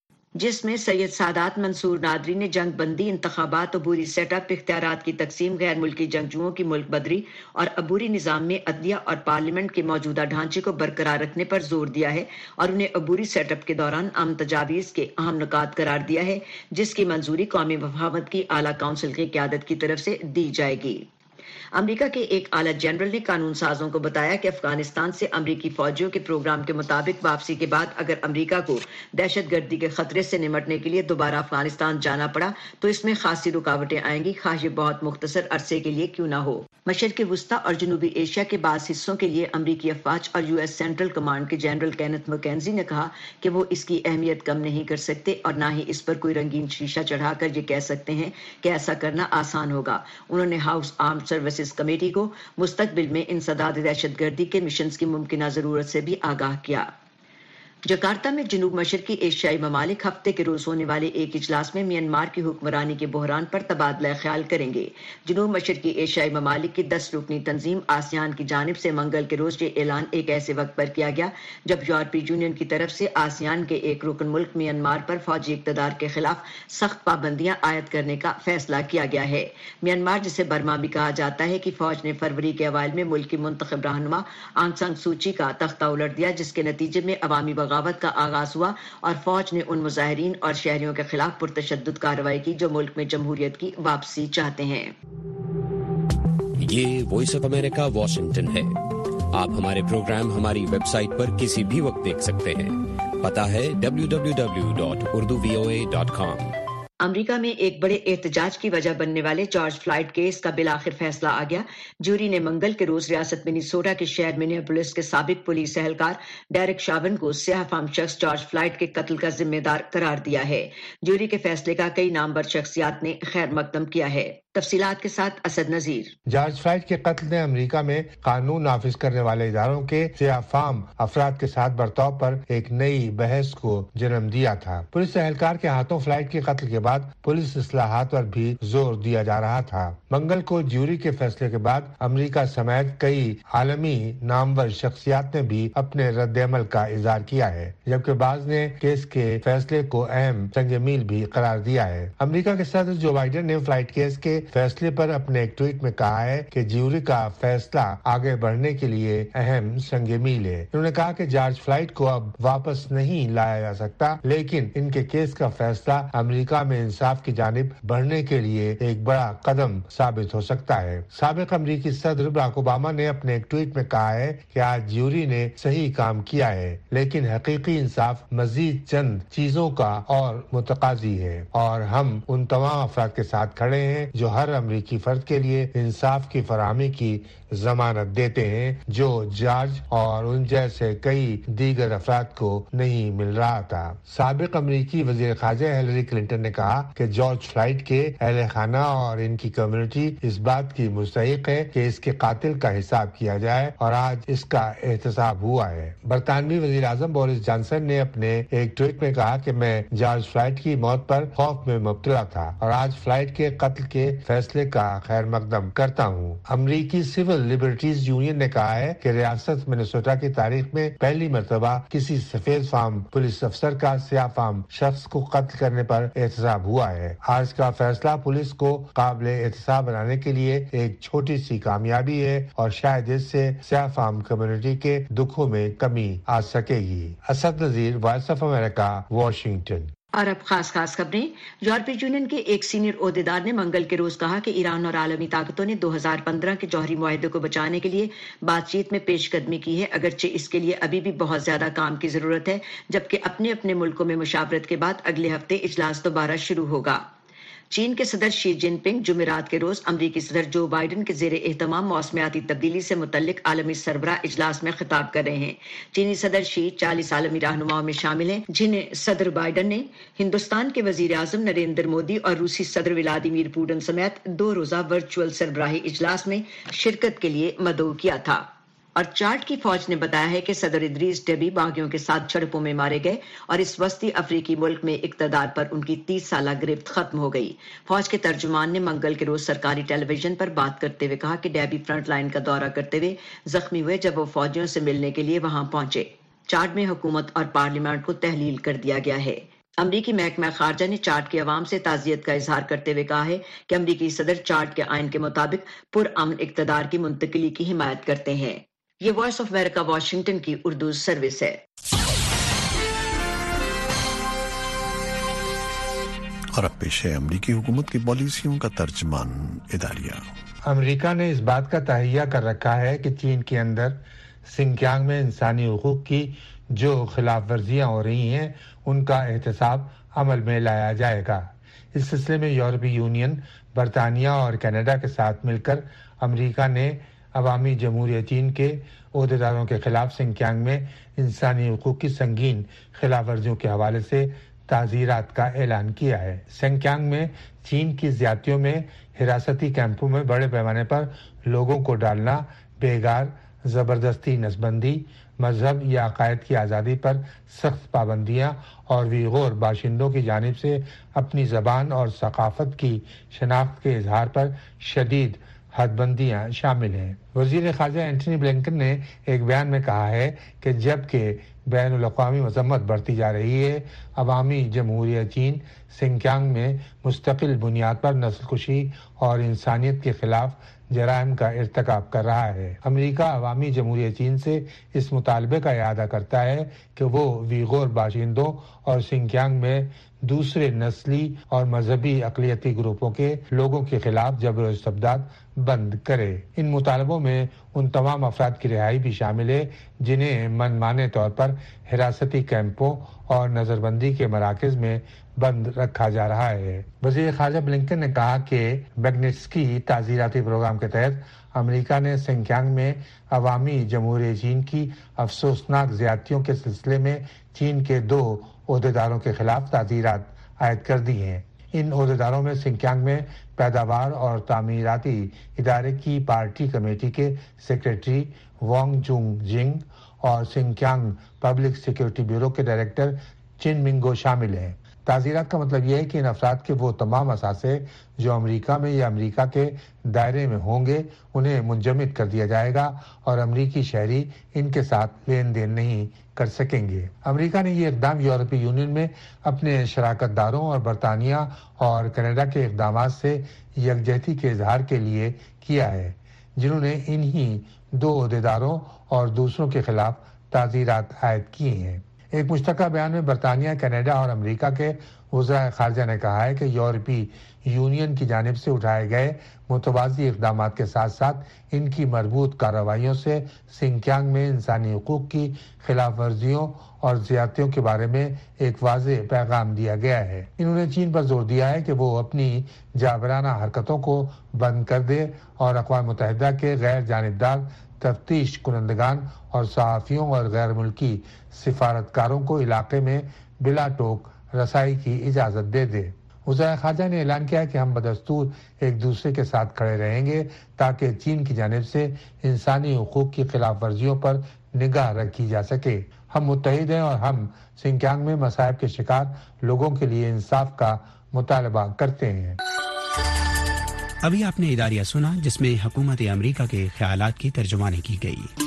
جس میں سید سادات منصور نادری نے جنگ بندی، انتخابات، عبوری سیٹ اپ، اختیارات کی تقسیم، غیر ملکی جنگجوؤں کی ملک بدری اور عبوری نظام میں عدلیہ اور پارلیمنٹ کے موجودہ ڈھانچے کو برقرار رکھنے پر زور دیا ہے اور انہیں عبوری سیٹ اپ کے دوران امن تجاویز کے اہم نکات قرار دیا ہے، جس کی منظوری قومی مفاہمت کی اعلیٰ کونسل کی قیادت کی طرف سے دی جائے گی۔ امریکہ کے ایک اعلیٰ جنرل نے قانون سازوں کو بتایا کہ افغانستان سے امریکی فوجیوں کے پروگرام کے مطابق واپسی کے بعد اگر امریکہ کو دہشت گردی کے خطرے سے نمٹنے کے لیے دوبارہ افغانستان جانا پڑا تو اس میں خاصی رکاوٹیں آئیں گی، خواہ یہ بہت مختصر عرصے کے لیے کیوں نہ ہو۔ مشرق وسطی اور جنوبی ایشیا کے بعض حصوں کے لیے امریکی افواج اور یو ایس سینٹرل کمانڈ کے جنرل کینتھ مکینزی نے کہا کہ وہ اس کی اہمیت کم نہیں کر سکتے اور نہ ہی اس پر کوئی رنگین شیشہ چڑھا کر یہ کہہ سکتے ہیں کہ ایسا کرنا آسان ہوگا۔ انہوں نے ہاؤس آرمڈ سروسز کمیٹی کو مستقبل میں انسداد دہشت گردی کے مشنز کی ممکنہ ضرورت سے بھی آگاہ کیا۔ جکارتا میں جنوب مشرقی ایشیائی ممالک ہفتے کے روز ہونے والے ایک اجلاس میں میانمار کی حکمرانی کے بحران پر تبادلہ خیال کریں گے۔ جنوب مشرقی ایشیائی ممالک کی 10 رکنی تنظیم آسیان کی جانب سے منگل کے روز یہ اعلان ایک ایسے وقت پر کیا گیا جب یورپی یونین کی طرف سے آسیان کے ایک رکن ملک میانمار پر فوجی اقتدار کے خلاف سخت پابندیاں عائد کرنے کا فیصلہ کیا گیا ہے۔ میانمار، جسے برما بھی کہا جاتا ہے، کی فوج نے فروری کے اوائل میں ملک کی منتخب رہنما آنگ سان سوچی کا تختہ الٹ دیا، جس کے نتیجے میں عوامی بغاوت کا آغاز ہوا اور فوج نے ان مظاہرین اور شہریوں کے خلاف پرتشدد کارروائی کی جو ملک میں جمہوریت کی واپسی چاہتے ہیں۔ یہ وائس آف امریکہ واشنگٹن ہے۔ آپ ہمارے پروگرام ہماری ویب سائٹ پر کسی بھی وقت دیکھ سکتے ہیں۔ پتہ ہے www.urduvoa.com۔ امریکہ میں ایک بڑے احتجاج کی وجہ بننے والے جارج فلائیڈ کیس کا بالآخر فیصلہ آ گیا۔ جوری نے منگل کے روز ریاست منیسوٹا کے شہر منیاپولس کے سابق پولیس اہلکار ڈیرک شاون کو سیاہ فام شخص جارج فلائیڈ کے قتل کا ذمہ دار قرار دیا ہے۔ جوری کے فیصلے کا کئی نامور شخصیات نے خیر مقدم کیا ہے۔ تفصیلات کے ساتھ اسد نذیر۔ جارج فلائیڈ کے قتل نے امریکہ میں قانون نافذ کرنے والے اداروں کے سیاہ فام افراد کے ساتھ برتاؤ پر ایک نئی بحث کو جنم دیا تھا۔ پولیس اہلکار کے ہاتھوں فلائیڈ کے قتل کے بعد پولیس اصلاحات پر بھی زور دیا جا رہا تھا۔ منگل کو جیوری کے فیصلے کے بعد امریکہ سمیت کئی عالمی نامور شخصیات نے بھی اپنے رد عمل کا اظہار کیا ہے، جبکہ بعض نے کیس کے فیصلے کو اہم سنگ میل بھی قرار دیا ہے۔ امریکہ کے صدر جو بائیڈن نے فلائیڈ کیس کے فیصلے پر اپنے ایک ٹویٹ میں کہا ہے کہ جیوری کا فیصلہ آگے بڑھنے کے لیے اہم سنگ میل ہے۔ انہوں نے کہا کہ جارج فلائیڈ کو اب واپس نہیں لایا جا سکتا، لیکن ان کے کیس کا فیصلہ امریکہ میں انصاف کی جانب بڑھنے کے لیے ایک بڑا قدم ثابت ہو سکتا ہے۔ سابق امریکی صدر براک اوباما نے اپنے ایک ٹویٹ میں کہا ہے کہ آج جیوری نے صحیح کام کیا ہے، لیکن حقیقی انصاف مزید چند چیزوں کا اور متقاضی ہے، اور ہم ان تمام افراد کے ساتھ کھڑے ہیں جو ہر امریکی فرد کے لیے انصاف کی فراہمی کی ضمانت دیتے ہیں، جو جارج اور ان جیسے کئی دیگر افراد کو نہیں مل رہا تھا۔ سابق امریکی وزیر خارجہ ہیلری کلنٹن نے کہا کہ جارج فلائیڈ کے اہل خانہ اور ان کی کمیونٹی اس بات کی مستحق ہے کہ اس کے قاتل کا حساب کیا جائے، اور آج اس کا احتساب ہوا ہے۔ برطانوی وزیر اعظم بورس جانسن نے اپنے ایک ٹویٹ میں کہا کہ میں جارج فلائیڈ کی موت پر خوف میں مبتلا تھا اور آج فلائیڈ کے قتل کے فیصلے کا خیر مقدم کرتا ہوں۔ امریکی سول سول لبرٹیز یونین نے کہا ہے کہ ریاست منیسوٹا کی تاریخ میں پہلی مرتبہ کسی سفید فام پولیس افسر کا سیاہ فام شخص کو قتل کرنے پر احتساب ہوا ہے۔ آج کا فیصلہ پولیس کو قابل احتساب بنانے کے لیے ایک چھوٹی سی کامیابی ہے اور شاید اس سے سیاہ فام کمیونٹی کے دکھوں میں کمی آ سکے گی۔ Asad Nazir, voice of America, Washington. اور اب خاص خبریں۔ یورپی یونین کے ایک سینئر عہدیدار نے منگل کے روز کہا کہ ایران اور عالمی طاقتوں نے 2015 کے جوہری معاہدے کو بچانے کے لیے بات چیت میں پیش قدمی کی ہے، اگرچہ اس کے لیے ابھی بھی بہت زیادہ کام کی ضرورت ہے، جبکہ اپنے اپنے ملکوں میں مشاورت کے بعد اگلے ہفتے اجلاس دوبارہ شروع ہوگا۔ چین کے صدر شی جن پنگ جمعرات کے روز امریکی صدر جو بائیڈن کے زیر اہتمام موسمیاتی تبدیلی سے متعلق عالمی سربراہ اجلاس میں خطاب کر رہے ہیں۔ چینی صدر شی 40 عالمی رہنماؤں میں شامل ہیں، جنہیں صدر بائیڈن نے ہندوستان کے وزیر اعظم نریندر مودی اور روسی صدر ولادیمیر پوٹن سمیت 2 روزہ ورچوئل سربراہی اجلاس میں شرکت کے لیے مدعو کیا تھا۔ اور چاڈ کی فوج نے بتایا ہے کہ صدر ادریس ڈیبی باغیوں کے ساتھ جھڑپوں میں مارے گئے اور اس وسطی افریقی ملک میں اقتدار پر ان کی 30 سالہ گرفت ختم ہو گئی۔ فوج کے ترجمان نے منگل کے روز سرکاری ٹیلی ویژن پر بات کرتے ہوئے کہا کہ ڈیبی فرنٹ لائن کا دورہ کرتے ہوئے زخمی ہوئے جب وہ فوجیوں سے ملنے کے لیے وہاں پہنچے۔ چاڈ میں حکومت اور پارلیمنٹ کو تحلیل کر دیا گیا ہے۔ امریکی محکمہ خارجہ نے چاڈ کی عوام سے تعزیت کا اظہار کرتے ہوئے کہا ہے کہ امریکی صدر چاڈ کے آئین کے مطابق پرامن اقتدار کی منتقلی کی حمایت کرتے ہیں۔ یہ وائس آف امریکہ واشنگٹن کی اردو سروس ہے۔ اور اب پیش ہے امریکی حکومت کی پالیسیوں کا ترجمان اداریہ۔ امریکہ نے اس بات کا تہیہ کر رکھا ہے کہ چین کے اندر سنکیانگ میں انسانی حقوق کی جو خلاف ورزیاں ہو رہی ہیں ان کا احتساب عمل میں لایا جائے گا۔ اس سلسلے میں یورپی یونین، برطانیہ اور کینیڈا کے ساتھ مل کر امریکہ نے عوامی جمہوریہ چین کے عہدیداروں کے خلاف سنکیانگ میں انسانی حقوق کی سنگین خلاف ورزیوں کے حوالے سے تعزیرات کا اعلان کیا ہے۔ سنکیانگ میں چین کی زیادتیوں میں حراستی کیمپوں میں بڑے پیمانے پر لوگوں کو ڈالنا، بےگار، زبردستی نسبندی، مذہب یا عقائد کی آزادی پر سخت پابندیاں اور ویغور باشندوں کی جانب سے اپنی زبان اور ثقافت کی شناخت کے اظہار پر شدید حد بندیاں شامل ہیں۔ وزیر خارجہ اینٹنی بلنکن نے ایک بیان میں کہا ہے کہ جب کہ بین الاقوامی مذمت بڑھتی جا رہی ہے، عوامی جمہوریہ چین سنکیانگ میں مستقل بنیاد پر نسل کشی اور انسانیت کے خلاف جرائم کا ارتکاب کر رہا ہے۔ امریکہ عوامی جمہوریہ چین سے اس مطالبے کا اعادہ کرتا ہے کہ وہ ویغور باشندوں اور سنکیانگ میں دوسرے نسلی اور مذہبی اقلیتی گروپوں کے لوگوں کے خلاف جبر و استبداد بند کرے۔ ان مطالبوں میں ان تمام افراد کی رہائی بھی شامل ہے جنہیں من مانے طور پر حراستی کیمپوں اور نظر بندی کے مراکز میں بند رکھا جا رہا ہے۔ وزیر خارجہ بلنکن نے کہا کہ میگنٹسکی تعزیراتی پروگرام کے تحت امریکہ نے سنکیانگ میں عوامی جمہوریہ چین کی افسوسناک زیادتیوں کے سلسلے میں چین کے 2 عہدیداروں کے خلاف تعزیرات عائد کر دی ہیں۔ ان عہدیداروں میں سنکیانگ میں پیداوار اور تعمیراتی ادارے کی پارٹی کمیٹی کے سیکریٹری وانگ جونگ جنگ اور سنکیانگ پبلک سیکیورٹی بیورو کے ڈائریکٹر چن منگو شامل ہیں۔ تعزیرات کا مطلب یہ ہے کہ ان افراد کے وہ تمام اثاثے جو امریکہ میں یا امریکہ کے دائرے میں ہوں گے انہیں منجمد کر دیا جائے گا اور امریکی شہری ان کے ساتھ لین دین نہیں کر سکیں گے۔ امریکہ نے یہ اقدام یورپی یونین میں اپنے شراکت داروں اور برطانیہ اور کینیڈا کے اقدامات سے یکجہتی کے اظہار کے لیے کیا ہے، جنہوں نے انہی 2 عہدیداروں اور دوسروں کے خلاف تعزیرات عائد کیے ہیں۔ ایک مشترکہ بیان میں برطانیہ، کینیڈا اور امریکہ کے وزراء خارجہ نے کہا ہے کہ یورپی یونین کی جانب سے اٹھائے گئے متوازی اقدامات کے ساتھ ساتھ ان کی مربوط کارروائیوں سے سنکیانگ میں انسانی حقوق کی خلاف ورزیوں اور زیادتیوں کے بارے میں ایک واضح پیغام دیا گیا ہے۔ انہوں نے چین پر زور دیا ہے کہ وہ اپنی جابرانہ حرکتوں کو بند کر دے اور اقوام متحدہ کے غیر جانبدار تفتیش کنندگان اور صحافیوں اور غیر ملکی سفارتکاروں کو علاقے میں بلا ٹوک رسائی کی اجازت دے دے۔ وزیر خارجہ نے اعلان کیا کہ ہم بدستور ایک دوسرے کے ساتھ کھڑے رہیں گے تاکہ چین کی جانب سے انسانی حقوق کی خلاف ورزیوں پر نگاہ رکھی جا سکے۔ ہم متحد ہیں اور ہم سنکیانگ میں مصائب کے شکار لوگوں کے لیے انصاف کا مطالبہ کرتے ہیں۔ ابھی آپ نے اداریہ سنا جس میں حکومت امریکہ کے خیالات کی ترجمانی کی گئی۔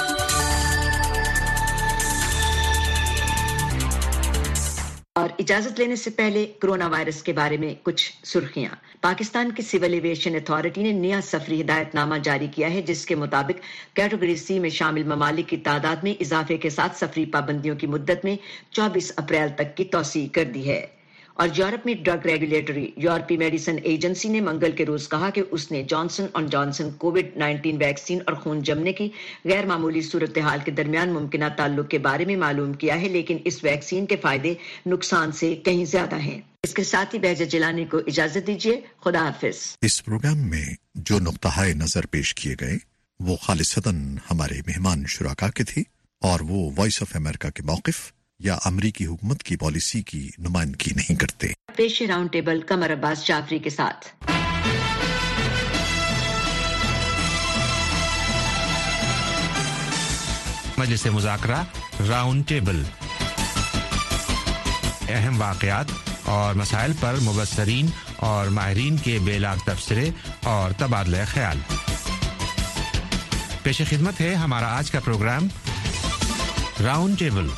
اور اجازت لینے سے پہلے کرونا وائرس کے بارے میں کچھ سرخیاں۔ پاکستان کی سول ایویشن اتھارٹی نے نیا سفری ہدایت نامہ جاری کیا ہے، جس کے مطابق کیٹیگری سی میں شامل ممالک کی تعداد میں اضافے کے ساتھ سفری پابندیوں کی مدت میں 24 اپریل تک کی توسیع کر دی ہے۔ اور یورپ میں ڈرگ ریگولیٹری یورپی میڈیسن ایجنسی نے منگل کے روز کہا کہ اس نے جانسن اینڈ جانسن کووڈ-19 ویکسین اور خون جمنے کی غیر معمولی صورتحال کے درمیان ممکنہ تعلق کے بارے میں معلوم کیا ہے، لیکن اس ویکسین کے فائدے نقصان سے کہیں زیادہ ہیں۔ اس کے ساتھ ہی بہجت جیلانی کو اجازت دیجیے، خدا حافظ۔ اس پروگرام میں جو نقطۂ نظر پیش کیے گئے وہ خالصتاً ہمارے مہمان شرکا کے تھی اور وہ وائس آف امریکہ کے موقف یا امریکی حکومت کی پالیسی کی نمائندگی نہیں کرتے۔ پیش راؤنڈ ٹیبل قمر عباس جعفری کے ساتھ۔ مجلس مذاکرہ راؤنڈ ٹیبل، اہم واقعات اور مسائل پر مبصرین اور ماہرین کے بے لاگ تبصرے اور تبادلہ خیال۔ پیش خدمت ہے ہمارا آج کا programme round table.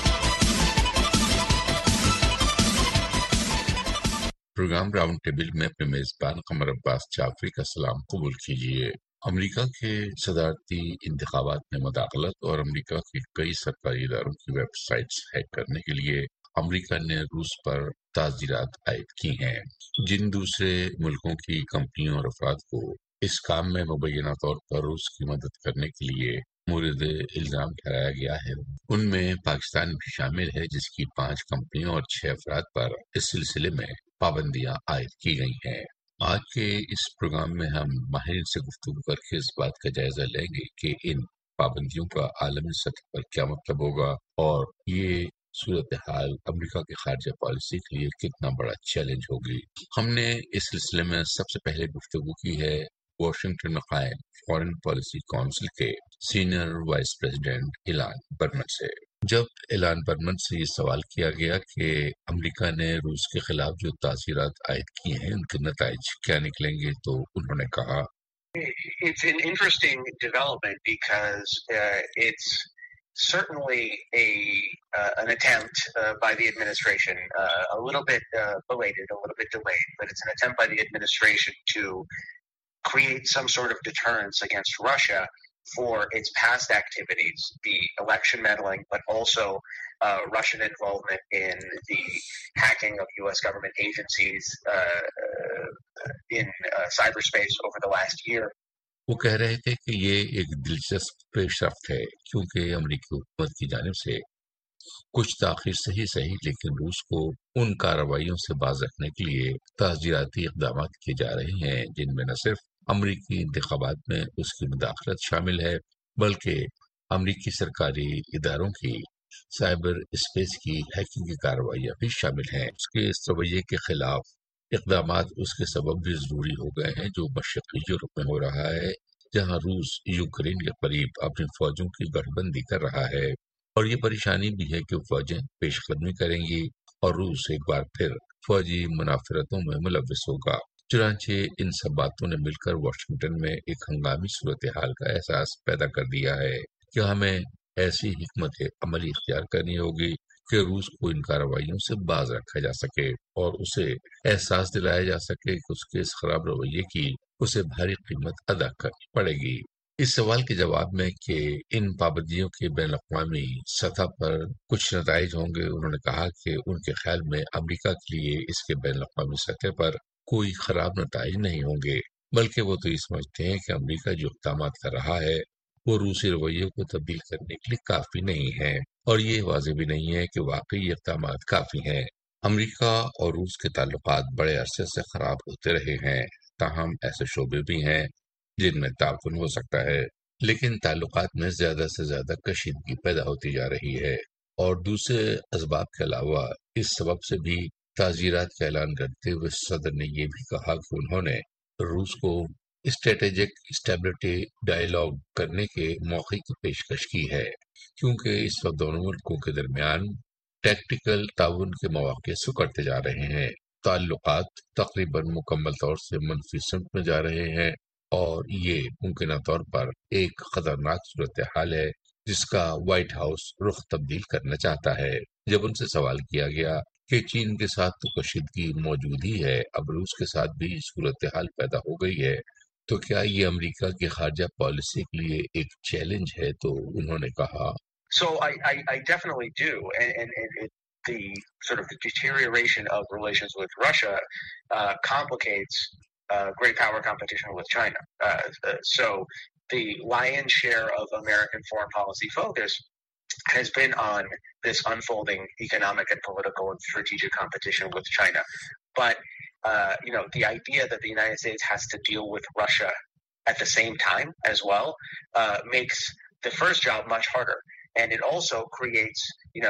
Programme round table میں اپنے میزبان قمر عباس جعفری کا سلام قبول کیجیے۔ امریکہ کے صدارتی انتخابات میں مداخلت اور امریکہ کے کئی سرکاری اداروں کی ویب سائٹس ہیک کرنے کے لیے امریکہ نے روس پر تعزیرات عائد کی ہیں۔ جن دوسرے ملکوں کی کمپنیوں اور افراد کو اس کام میں مبینہ طور پر روس کی مدد کرنے کے لیے مورد الزام ٹھہرایا گیا ہے، ان میں پاکستان بھی شامل ہے، جس کی 5 کمپنیوں اور 6 افراد پر اس سلسلے میں پابندیاں عائد کی گئی ہیں۔ آج کے اس پروگرام میں ہم ماہرین سے گفتگو کر کے اس بات کا جائزہ لیں گے کہ ان پابندیوں کا عالمی سطح پر کیا مطلب ہوگا اور یہ صورتحال امریکہ کی خارجہ پالیسی کے لیے کتنا بڑا چیلنج ہوگی۔ ہم نے اس سلسلے میں سب سے پہلے گفتگو کی ہے واشنگٹن میں قائم فارن پالیسی کونسل کے senior vice president Ilan Berman سے۔ جب ایلان برمن سے یہ سوال کیا گیا کہ امریکہ نے روس کے خلاف جو تعزیرات عائد کیے ہیں ان کے نتائج کیا نکلیں گے، تو انہوں نے کہا It's an interesting development because it's certainly an attempt by the administration, a little bit belated, a little bit delayed, but it's an attempt by the administration to create some sort of deterrence against Russia for its past activities, the election meddling, but also Russian involvement in the hacking of U.S. government agencies in cyberspace over the last year. وہ کہہ رہے تھے کہ یہ ایک دلچسپ پیش رفت ہے کیونکہ امریکی حکومت کی جانب سے کچھ تاخیر صحیح لیکن روس کو ان کارروائیوں سے باز رکھنے کے لیے تعزیراتی اقدامات کیے جا رہے ہیں جن میں نہ صرف امریکی انتخابات میں اس کی مداخلت شامل ہے بلکہ امریکی سرکاری اداروں کی سائبر اسپیس کی ہیکنگ کی کارروائیاں بھی شامل ہیں۔ اس کے اس رویے کے خلاف اقدامات اس کے سبب بھی ضروری ہو گئے ہیں جو مشرقی یورپ میں ہو رہا ہے، جہاں روس یوکرین کے قریب اپنی فوجوں کی گٹھ بندی کر رہا ہے، اور یہ پریشانی بھی ہے کہ فوجیں پیش قدمی کریں گی اور روس ایک بار پھر فوجی منافرتوں میں ملوث ہوگا۔ چنانچہ ان سب باتوں نے مل کر واشنگٹن میں ایک ہنگامی صورتحال کا احساس پیدا کر دیا ہے کہ ہمیں ایسی حکمت عملی اختیار کرنی ہوگی کہ روس کو ان کارروائیوں سے باز رکھا جا سکے اور اسے احساس دلایا جا سکے کہ اس کے اس خراب رویے کی اسے بھاری قیمت ادا کرنی پڑے گی۔ اس سوال کے جواب میں کہ ان پابندیوں کے بین الاقوامی سطح پر کچھ نتائج ہوں گے، انہوں نے کہا کہ ان کے خیال میں امریکہ کے لیے اس کے بین الاقوامی سطح پر کوئی خراب نتائج نہیں ہوں گے، بلکہ وہ تو یہ سمجھتے ہیں کہ امریکہ جو اقدامات کر رہا ہے وہ روسی رویے کو تبدیل کرنے کے لیے کافی نہیں ہے، اور یہ واضح بھی نہیں ہے کہ واقعی یہ اقدامات کافی ہیں۔ امریکہ اور روس کے تعلقات بڑے عرصے سے خراب ہوتے رہے ہیں، تاہم ایسے شعبے بھی ہیں جن میں تعاون ہو سکتا ہے، لیکن تعلقات میں زیادہ سے زیادہ کشیدگی پیدا ہوتی جا رہی ہے، اور دوسرے اسباب کے علاوہ اس سبب سے بھی تعزیرات کا اعلان کرتے ہوئے صدر نے یہ بھی کہا کہ انہوں نے روس کو اسٹریٹجک اسٹیبلٹی ڈائیلاگ کرنے کے موقع کی پیشکش کی ہے، کیونکہ اس وقت دونوں ملکوں کے درمیان ٹیکٹیکل تعاون کے مواقع سکڑتے جا رہے ہیں۔ تعلقات تقریباً مکمل طور سے منفی سمت میں جا رہے ہیں اور یہ ممکنہ طور پر ایک خطرناک صورتحال ہے جس کا وائٹ ہاؤس رخ تبدیل کرنا چاہتا ہے۔ جب ان سے سوال کیا گیا کہ چین کے ساتھ تو کشیدگی موجود ہی ہے، اب روس کے ساتھ بھی صورتحال پیدا ہو گئی ہے، تو کیا یہ امریکہ کی خارجہ پالیسی کے لیے ایک چیلنج ہے؟ تو انہوں نے کہا So I definitely do, and the sort of the deterioration of relations with Russia complicates great power competition with China. So the lion's share of American foreign policy focus has been on this unfolding economic and political and strategic competition with China. But the idea that the United States has to deal with Russia at the same time as well makes the first job much harder. And it also creates,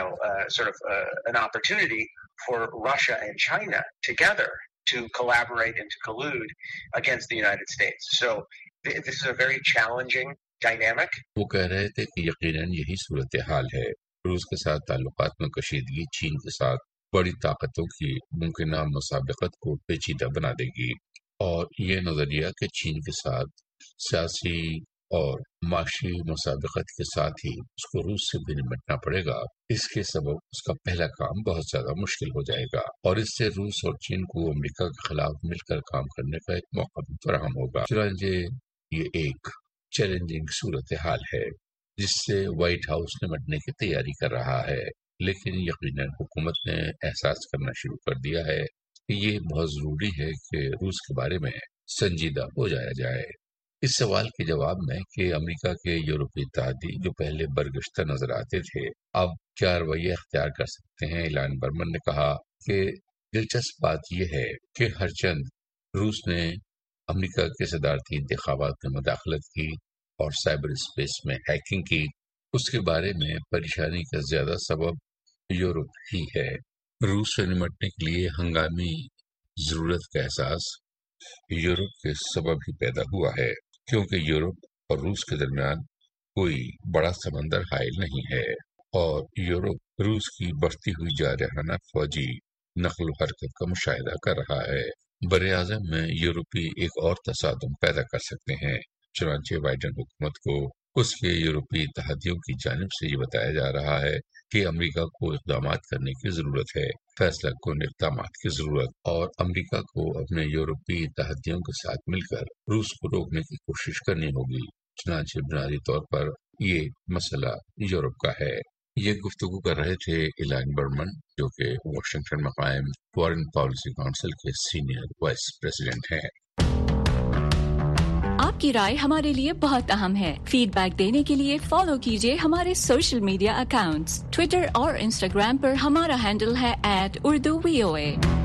an opportunity for Russia and China together to collaborate and to collude against the United States. So this is a very challenging dynamic. وہ کہہ رہے تھے کہ یقیناً یہی صورتحال ہے۔ روس کے ساتھ تعلقات میں کشیدگی چین کے ساتھ بڑی طاقتوں کی ممکنہ مسابقت کو پیچیدہ بنا دے گی، اور یہ نظریہ کہ چین کے ساتھ سیاسی اور معاشی مسابقت کے ساتھ ہی اس کو روس سے بھی نمٹنا پڑے گا، اس کے سبب اس کا پہلا کام بہت زیادہ مشکل ہو جائے گا، اور اس سے روس اور چین کو امریکہ کے خلاف مل کر کام کرنے کا ایک موقع بھی فراہم ہوگا۔ چنانچہ یہ ایک چیلنجنگ صورتحال ہے جس سے وائٹ ہاؤس نمٹنے کی تیاری کر رہا ہے، لیکن یقیناً حکومت نے احساس کرنا شروع کر دیا ہے کہ یہ بہت ضروری ہے کہ روس کے بارے میں سنجیدہ ہو جایا جائے۔ اس سوال کے جواب میں کہ امریکہ کے یورپی اتحادی جو پہلے برگشتہ نظر آتے تھے اب کیا رویہ اختیار کر سکتے ہیں، ایلان برمن نے کہا کہ دلچسپ بات یہ ہے کہ ہرچند روس نے امریکہ کے صدارتی انتخابات میں مداخلت کی اور سائبر اسپیس میں ہیکنگ کی، اس کے بارے میں پریشانی کا زیادہ سبب یورپ ہی ہے۔ روس سے نمٹنے کے لیے ہنگامی ضرورت کا احساس یورپ کے سبب ہی پیدا ہوا ہے، کیونکہ یورپ اور روس کے درمیان کوئی بڑا سمندر حائل نہیں ہے، اور یورپ روس کی بڑھتی ہوئی جارحانہ فوجی نقل و حرکت کا مشاہدہ کر رہا ہے۔ براعظم میں یورپی ایک اور تصادم پیدا کر سکتے ہیں، چنانچہ بائیڈن حکومت کو اس کے یورپی اتحادیوں کی جانب سے یہ بتایا جا رہا ہے کہ امریکہ کو اقدامات کرنے کی ضرورت ہے، فیصلہ کن اقدامات کی ضرورت، اور امریکہ کو اپنے یورپی اتحادیوں کے ساتھ مل کر روس کو روکنے کی کوشش کرنی ہوگی۔ چنانچہ بنیادی طور پر یہ مسئلہ یورپ کا ہے۔ یہ گفتگو کر رہے تھے ایلان برمن، جو کہ واشنگٹن میں قائم فارن پالیسی کونسل کے سینئر وائس پریزیڈنٹ ہیں۔ آپ کی رائے ہمارے لیے بہت اہم ہے۔ فیڈ بیک دینے کے لیے فالو کیجیے ہمارے سوشل میڈیا اکاؤنٹس۔ ٹویٹر اور انسٹاگرام پر ہمارا ہینڈل ہے @UrduVOA۔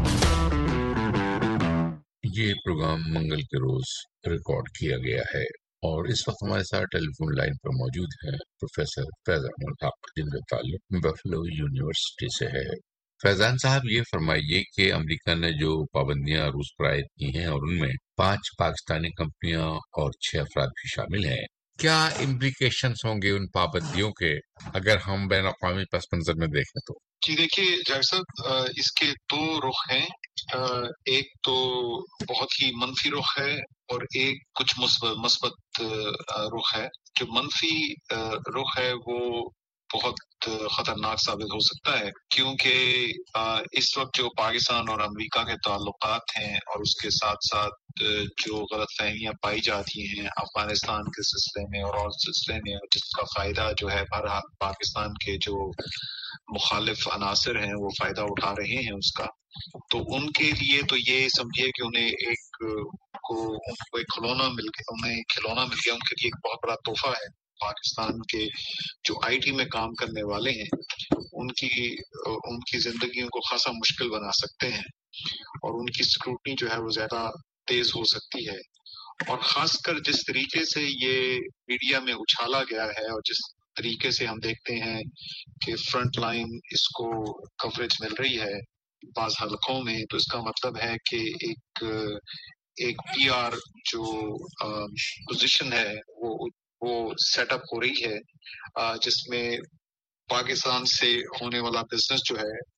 یہ پروگرام منگل کے روز ریکارڈ کیا گیا ہے، اور اس وقت ہمارے ساتھ ٹیلی فون لائن پر موجود ہیں پروفیسر فیضان الحق، جن کا تعلق بفلو یونیورسٹی سے ہے۔ فیضان صاحب، یہ فرمائیے کہ امریکہ نے جو پابندیاں روس پر عائد کی ہیں اور ان میں 5 پاکستانی کمپنیاں اور 6 افراد بھی شامل ہیں، کیا امپلیکیشنز ہوں گے ان پابندیوں کے اگر ہم بین الاقوامی پس منظر میں دیکھیں تو؟ جی دیکھیے جاوید صاحب، اس کے 2 رخ ہیں۔ ایک تو بہت ہی منفی رخ ہے اور ایک کچھ مثبت رخ ہے۔ جو منفی رخ ہے وہ بہت خطرناک ثابت ہو سکتا ہے، کیونکہ اس وقت جو پاکستان اور امریکہ کے تعلقات ہیں اور اس کے ساتھ ساتھ جو غلط فہمیاں پائی جاتی ہیں افغانستان کے سلسلے میں اور سلسلے میں، جس کا فائدہ جو ہے بہرحال پاکستان کے جو مخالف عناصر ہیں وہ فائدہ اٹھا رہے ہیں اس کا، تو ان کے لیے تو یہ سمجھیے کہ انہیں ایک کھلونا مل گیا، ان کے لیے ایک بہت بڑا تحفہ ہے۔ پاکستان کے جو آئی ٹی میں کام کرنے والے ہیں ان کی زندگیوں کو خاصا مشکل بنا سکتے ہیں، اور ان کی سکروٹنی جو ہے وہ زیادہ تیز ہو سکتی ہے، اور خاص کر جس طریقے سے یہ میڈیا میں اچھالا گیا ہے اور جس طریقے سے ہم دیکھتے ہیں کہ فرنٹ لائن اس کو کوریج مل رہی ہے بعض حلقوں میں، تو اس کا مطلب ہے کہ ایک پی آر جو پوزیشن ہے وہ سیٹ اپ ہو رہی ہے، جس میں پاکستان سے ہونے والا بزنس جو ہے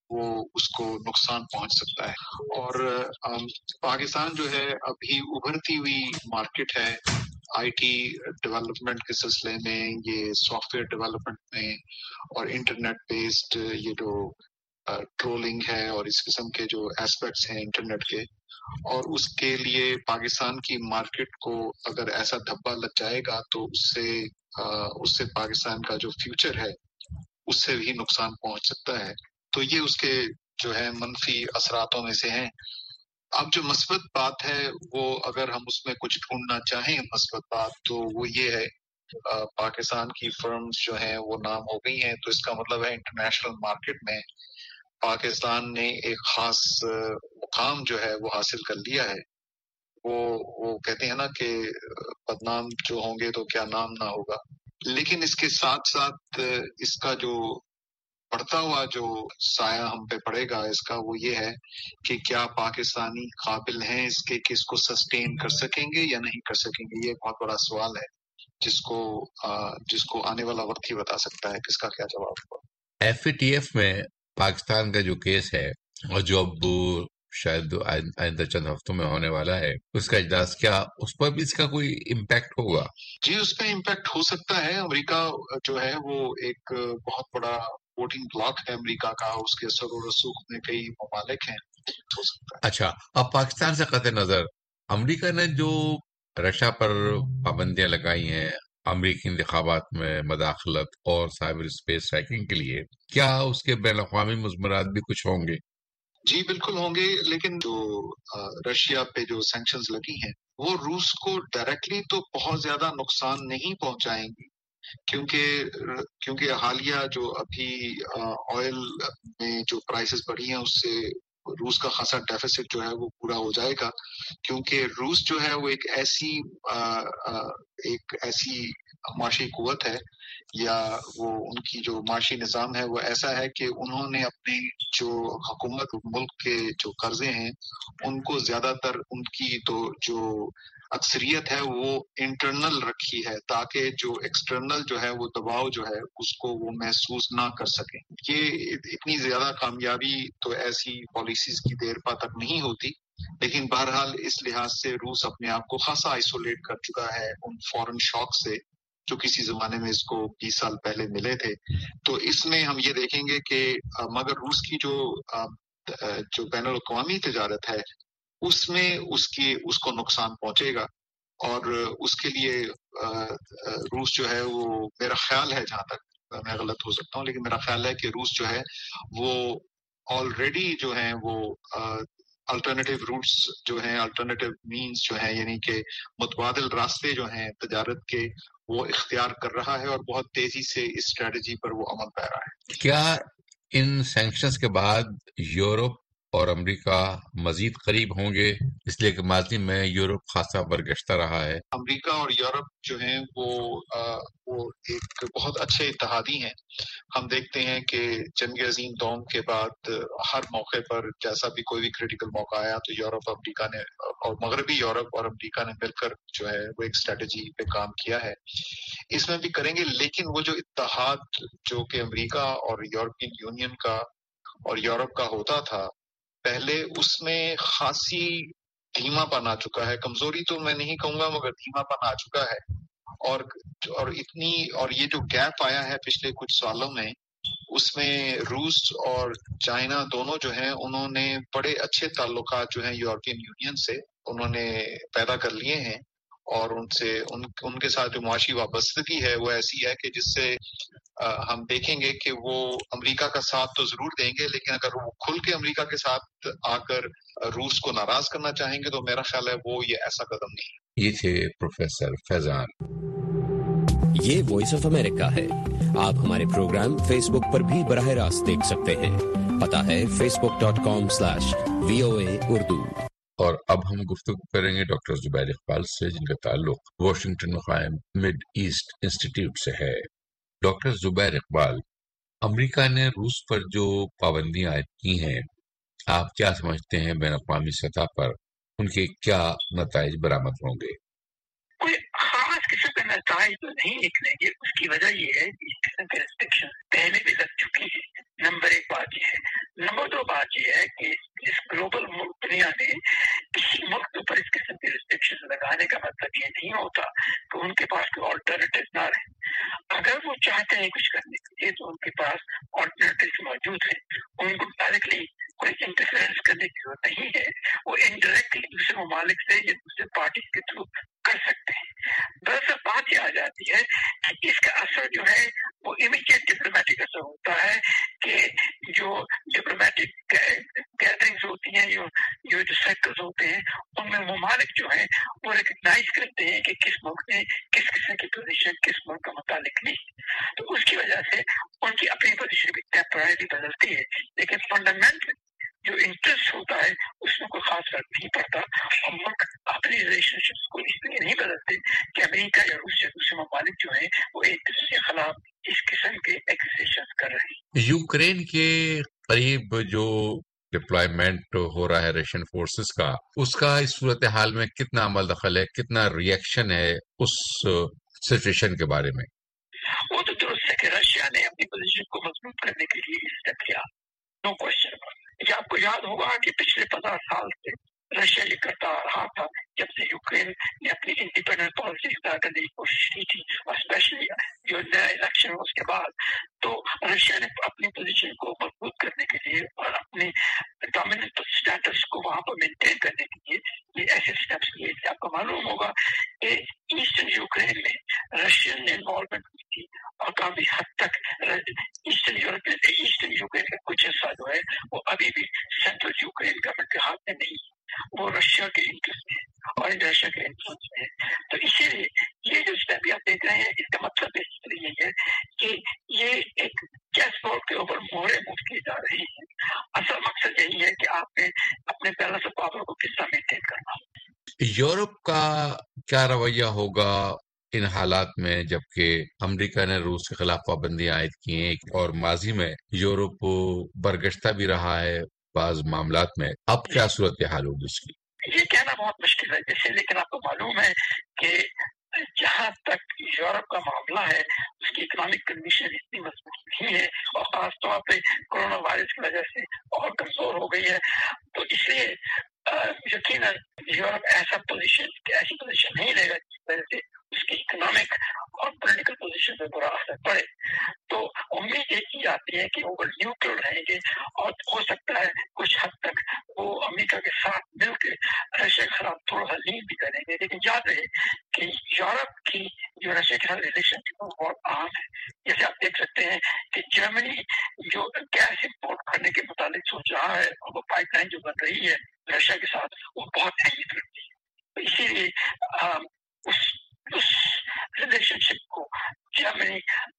وہ اس کو نقصان پہنچ سکتا ہے۔ اور پاکستان جو ہے ابھی ابھرتی ہوئی مارکیٹ ہے آئی ٹی ڈیولپمنٹ کے سلسلے میں، یہ سافٹ ویئر ڈیولپمنٹ میں، اور انٹرنیٹ بیسڈ یہ جو ٹرولنگ ہے اور اس قسم کے جو ایسپیکٹس ہیں انٹرنیٹ کے، اور اس کے لیے پاکستان کی مارکیٹ کو اگر ایسا دھبا لگ جائے گا تو اس سے پاکستان کا جو فیوچر ہے اس سے بھی نقصان پہنچ سکتا ہے۔ تو یہ اس کے جو ہے منفی اثراتوں میں سے ہیں۔ اب جو مثبت بات ہے وہ اگر ہم اس میں کچھ ڈھونڈنا چاہیں مثبت بات، تو وہ یہ ہے پاکستان کی فرمز جو ہیں وہ نام ہو گئی ہیں، تو اس کا مطلب ہے انٹرنیشنل مارکیٹ میں پاکستان نے ایک خاص مقام جو ہے وہ حاصل کر لیا ہے۔ وہ کہتے ہیں نا کہ بدنام جو ہوں گے تو کیا نام نہ ہوگا، لیکن اس کے ساتھ ساتھ اس کا جو بڑھتا ہوا جو سایہ ہم پہ پڑے گا اس کا، وہ یہ ہے کہ کیا پاکستانی قابل ہیں اس کے کہ اس کو سسٹین کر سکیں گے یا نہیں کر سکیں گے۔ یہ ایک بہت بڑا سوال ہے جس کو آنے والا وقت ہی بتا سکتا ہے کس کا کیا جواب ہوگا۔ ایف اے ٹی ایف میں پاکستان کا جو کیس ہے اور جو اب شاید آئندہ چند ہفتوں میں ہونے والا ہے اس کا اجلاس، کیا اس پر بھی اس کا کوئی امپیکٹ ہوگا؟ جی اس پہ امپیکٹ ہو سکتا ہے۔ امریکہ جو ہے وہ ایک بہت بڑا ووٹنگ بلاک ہے امریکہ کا، اس کے اثر و رسوخ میں کئی ممالک ہیں، ہو سکتا ہے۔ اچھا، اب پاکستان سے قطع نظر امریکہ نے جو رشا پر پابندیاں لگائی ہیں امریکی انتخابات میں مداخلت اور سائبر اسپیس ہیکنگ کے لیے، کیا اس کے بین الاقوامی مضمرات بھی کچھ ہوں گے؟ جی بالکل ہوں گے، لیکن جو رشیا پہ جو سینکشنز لگی ہیں وہ روس کو ڈائریکٹلی تو بہت زیادہ نقصان نہیں پہنچائیں گی، کیونکہ حالیہ جو ابھی آئل میں جو پرائسز بڑھی ہیں اس سے روس کا خاصا ڈیفیسٹ جو ہے وہ پورا ہو جائے گا، کیونکہ روس جو ہے وہ ایک ایسی معاشی قوت ہے، یا وہ ان کی جو معاشی نظام ہے وہ ایسا ہے کہ انہوں نے اپنے جو حکومت ملک کے جو قرضے ہیں ان کو زیادہ تر ان کی تو جو اکثریت ہے وہ انٹرنل رکھی ہے، تاکہ جو ایکسٹرنل جو ہے وہ دباؤ جو ہے اس کو وہ محسوس نہ کر سکیں۔ یہ اتنی زیادہ کامیابی تو ایسی پالیسیز کی دیر پا تک نہیں ہوتی، لیکن بہرحال اس لحاظ سے روس اپنے آپ کو خاصا آئسولیٹ کر چکا ہے ان فورن شاک سے جو کسی زمانے میں اس کو 20 سال پہلے ملے تھے۔ تو اس میں ہم یہ دیکھیں گے کہ مگر روس کی جو بین الاقوامی تجارت ہے اس میں اس کو نقصان پہنچے گا، اور اس کے لیے روس جو ہے وہ، میرا خیال ہے، جہاں تک میں غلط ہو سکتا ہوں لیکن میرا خیال ہے کہ روس جو ہے وہ آلریڈی جو ہیں وہ الٹرنیٹیو روٹس جو ہیں، الٹرنیٹیو مینز جو ہیں، یعنی کہ متبادل راستے جو ہیں تجارت کے، وہ اختیار کر رہا ہے اور بہت تیزی سے اس اسٹریٹجی پر وہ عمل پہ رہا ہے۔ کیا ان سینکشنز کے بعد یورپ اور امریکہ مزید قریب ہوں گے؟ اس لیے کہ ماضی میں یورپ خاصا برگشتہ رہا ہے۔ امریکہ اور یورپ جو ہیں وہ ایک بہت اچھے اتحادی ہیں۔ ہم دیکھتے ہیں کہ جنگ عظیم دوم کے بعد ہر موقع پر جیسا بھی کوئی بھی کریٹیکل موقع آیا تو یورپ، امریکہ نے، اور مغربی یورپ اور امریکہ نے مل کر جو ہے وہ ایک اسٹریٹجی پہ کام کیا ہے۔ اس میں بھی کریں گے، لیکن وہ جو اتحاد جو کہ امریکہ اور یورپین یونین کا اور یورپ کا ہوتا تھا پہلے، اس میں خاصی دھیما پن آ چکا ہے۔ کمزوری تو میں نہیں کہوں گا مگر دھیما پن آ چکا ہے، اور یہ جو گیپ آیا ہے پچھلے کچھ سالوں میں، اس میں روس اور چائنا دونوں جو ہیں انہوں نے بڑے اچھے تعلقات جو ہیں یورپین یونین سے انہوں نے پیدا کر لیے ہیں، اور ان کے ساتھ جو معاشی وابستگی ہے وہ ایسی ہے کہ جس سے ہم دیکھیں گے کہ وہ امریکہ کا ساتھ تو ضرور دیں گے، لیکن اگر وہ کھل کے امریکہ کے ساتھ آ کر روس کو ناراض کرنا چاہیں گے تو میرا خیال ہے وہ یہ ایسا قدم نہیں۔ یہ تھے پروفیسر فیضان۔ یہ وائس آف امریکہ ہے۔ آپ ہمارے پروگرام فیس بک پر بھی براہ راست دیکھ سکتے ہیں۔ پتہ ہے facebook.com/VOA Urdu۔ اور اب ہم گفتگو کریں گے ڈاکٹر زبیر اقبال سے، جن کا تعلق واشنگٹن میں قائم مڈ ایسٹ انسٹیٹیوٹ سے ہے۔ ڈاکٹر زبیر اقبال، امریکہ نے روس پر جو پابندیاں عائد کی ہیں، آپ کیا سمجھتے ہیں بین الاقوامی سطح پر ان کے کیا نتائج برآمد ہوں گے؟ کوئی خاص قسم کے نتائج تو نہیں نکلیں گے۔ اس کی وجہ یہ ہے کہ اس قسم کے ریسٹرکشن پہلے بھی لگ چکی ہے، نمبر ایک بات یہ ہے۔ نمبر कि इस ग्लोबल मुल्क दुनिया में किसी मुल्क के ऊपर इस किस्म के रिस्ट्रिक्शन लगाने का मतलब ये नहीं होता कि उनके पास कोई ऑल्टरनेटिव ना रहे। अगर वो चाहते हैं कुछ करने के लिए तो उनके पास ऑल्टरनेटिव मौजूद है, उनको डायरेक्टली कोई इंटरफेरेंस करने की जरूरत नहीं है, वो इनडायरेक्टली दूसरे ममालिक से या दूसरे पार्टी के थ्रू कर सकते हैं। दरअसल बात ये आ जाती है कि इसका असर जो है वो इमीडिएट डिप्लोमेटिक असर होता है कि जो डिप्लोमेटिक गैदरिंग्स होती हैं, जो सर्कल्स होते हैं, उनमें ममालिक जो है वो रिकग्नाइज करते हैं कि किस मुल्क ने किस किस्म की पोजीशन किस मुल्क का मुतालिक ली, तो उसकी वजह से उनकी अपनी पोजीशन भी टेम्पररी बदलती है, लेकिन फंडामेंटल जो इंटरेस्ट होता है उसमें कोई खास फर्क नहीं पड़ता और मुल्क अपनी रिलेशनशिप्स को इसलिए नहीं बदलते कि अमेरिका या रूस या दूसरे ममालिक जो है वो एक दूसरे के खिलाफ इस किस्म के एक्सेशन कर रहे हैं। यूक्रेन के करीब जो डिप्लॉयमेंट हो रहा है रशियन फोर्सेस का, उसका इस सूरत हाल में कितना अमल दखल है, कितना रिएक्शन है उस सिचुएशन के बारे में? वो तो दुरुस्त है कि रशिया ने अपनी पोजीशन को मजबूत करने के लिए स्टेप लिया, नो क्वेश्चन। ये आपको याद होगा कि पिछले 50 साल से रशिया ये करता आ रहा था, जब से यूक्रेन ने अपनी इंडिपेंडेंट पॉलिसी इख्तियार करने की कोशिश की थी, और स्पेशली जो नया इलेक्शन हुआ उसके बाद, तो रशिया ने अपनी पोजीशन को मजबूत करने के लिए और अपने डोमिनेंट स्टेटस को वहां पर मेंटेन करने के लिए ये ऐसे स्टेप्स लिए थे। आपको मालूम होगा कि ईस्टर्न यूक्रेन में रशियन इन्वॉल्वमेंट हुई थी और काफी हद तक ईस्टर्न यूक्रेन का कुछ हिस्सा जो है वो अभी भी सेंट्रल यूक्रेन गवर्नमेंट के हाथ में नहीं है, वो रशिया के इंटरेस्ट में और रशिया के इंफ्लुएंस में है। तो इसीलिए ये जो स्टेप आप देख रहे हैं, इसका मतलब बेसिकली ये है कि ये एक चेस बोर्ड के ऊपर मोहरे मूव किए जा रहे हैं। असल मकसद यही है कि आपने अपने बैलेंस ऑफ पावर को किस तरह मेंटेन करना। यूरोप का क्या रवैया होगा इन हालात में, जबकि अमेरिका ने रूस के खिलाफ पाबंदियां आयद की हैं और माजी में यूरोप बरगश्ता भी रहा है बाज मामलात में, अब क्या सूरत हाल होगी इसकी? ये कहना बहुत मुश्किल है जैसे, लेकिन आपको मालूम है कि जहाँ तक यूरोप का मामला है उसकी इकोनॉमिक कंडीशन इतनी मजबूत नहीं है और खासतौर पे कोरोना वायरस की वजह से और कमजोर हो गई है। तो इसलिए यकीनन यूरोप ऐसी पोजीशन नहीं लेगा जिस वजह से उसकी इकोनॉमिक और पॉलिटिकल पोजीशन पे बुरा असर पड़े। तो उम्मीद ये की जाती है कि वो न्यूट्रल रहेंगे और हो सकता है कुछ हद तक वो अमेरिका के साथ मिलकर रशिया के खिलाफ थोड़ा सा लीड भी करेंगे। लेकिन याद रहे कि यूरोप की जो रशिया के साथ रिलेशन बहुत अहम है। जैसे आप देख सकते हैं कि जर्मनी जो गैस इम्पोर्ट करने के मुताबिक सोच रहा है और वो पाइपलाइन जो बन रही है रशिया के साथ वो बहुत अहमियत रखती है। तो इसीलिए उस रिलेशनशिप को जर्मनी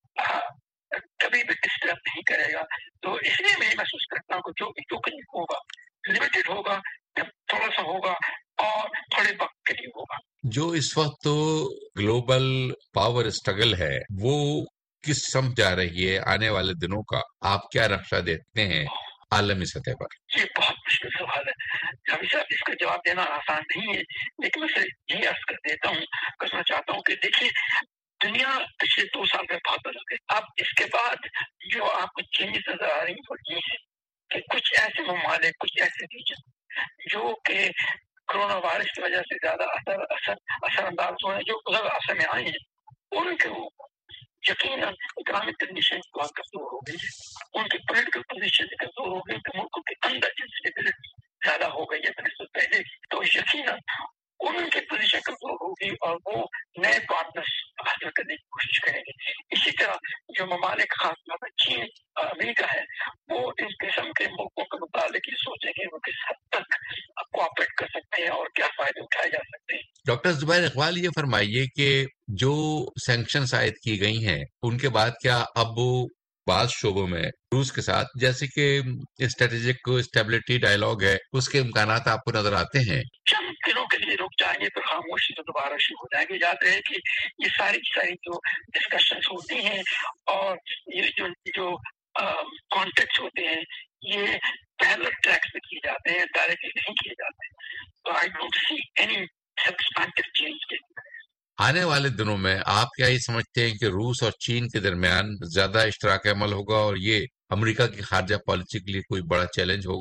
कभी भी डिस्टर्ब नहीं करेगा। तो इसलिए मैं महसूस करता हूँ जो भी टोकन होगा लिमिटेड होगा, थोड़ा सा होगा और थोड़े वक्त के लिए होगा। जो इस वक्त तो ग्लोबल पावर स्ट्रगल है वो किस समझ जा रही है आने वाले दिनों का, आप क्या नक्शा देखते हैं आलमी सतह पर? ये बहुत मुश्किल सवाल है, हमेशा इसका जवाब देना आसान नहीं है, लेकिन मैं यही अर्ज कर देता हूँ, कहना चाहता हूँ कि देखिए दुनिया पिछले 2 साल में बहुत बदल गई। अब इसके बाद जो आपको चेंजेस नजर आ रही है वो ये है कि कुछ ऐसे ममालिक, कुछ ऐसे रीजन जो कि कोरोना वायरस की वजह से ज्यादा असरअंदाज हुए हैं, जो उधर असर में आए हैं, उनके यकीनन इकोनॉमिक कंडीशन बहुत कमजोर हो गई है, उनकी पॉलिटिकल पोजीशन कमजोर हो गई, मुल्कों के अंदर इंस्टेबिलिटी ज्यादा हो गई है पहले। तो यकीनन उनकी पोजीशन कमजोर होगी और वो नए पार्टनर्स हासिल करने की कोशिश करेंगे। इसी तरह जो ममालिक खासतौर पर चीन और अमेरिका है वो इस किस्म के मुल्कों के मुताबिक ये सोचेंगे वो किस हद तक कोऑपरेट कर सकते हैं और क्या फायदे उठाए जा सकते हैं। डॉक्टर जुबैर इकबाल, ये फरमाइए कि जो सैंक्शंस आयद की गई हैं उनके बाद क्या अब बाद शोबों में रूस के साथ जैसे कि स्ट्रेटेजिक स्टेबिलिटी डायलॉग है उसके इम्कानात आपको नजर आते हैं? चंद दिनों के लिए रुक जाएंगे तो खामोशी से दोबारा शुरू हो जाएंगे। याद रहे कि ये सारी जो डिस्कशंस होती हैं और ये जो कॉन्टेक्ट होते हैं ये पैरेलल ट्रैक्स पे किए जाते हैं, डायरेक्टली नहीं किए जाते। तो I don't see any substantive change. आने वाले दिनों में आप क्या ये समझते हैं कि रूस और चीन के दरमियान ज्यादा इश्तराक अमल होगा और ये अमेरिका की खारजा पॉलिसी के लिए कोई बड़ा चैलेंज होगा?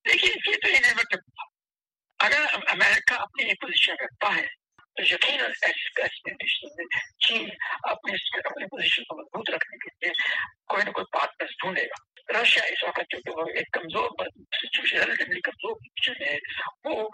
देखिए ये तो इनएविटेबल था। अगर अमेरिका अपनी पोजीशन रखता है तो यकीनन कंडीशन में चीन अपनी पोजीशन को मजबूत रखने के लिए कोई ना कोई पार्टनर ढूंढेगा। रशिया इस वक्त जो एक कमजोर सिचुएशन, रिलेटिवली कमजोर पोजीशन है, वो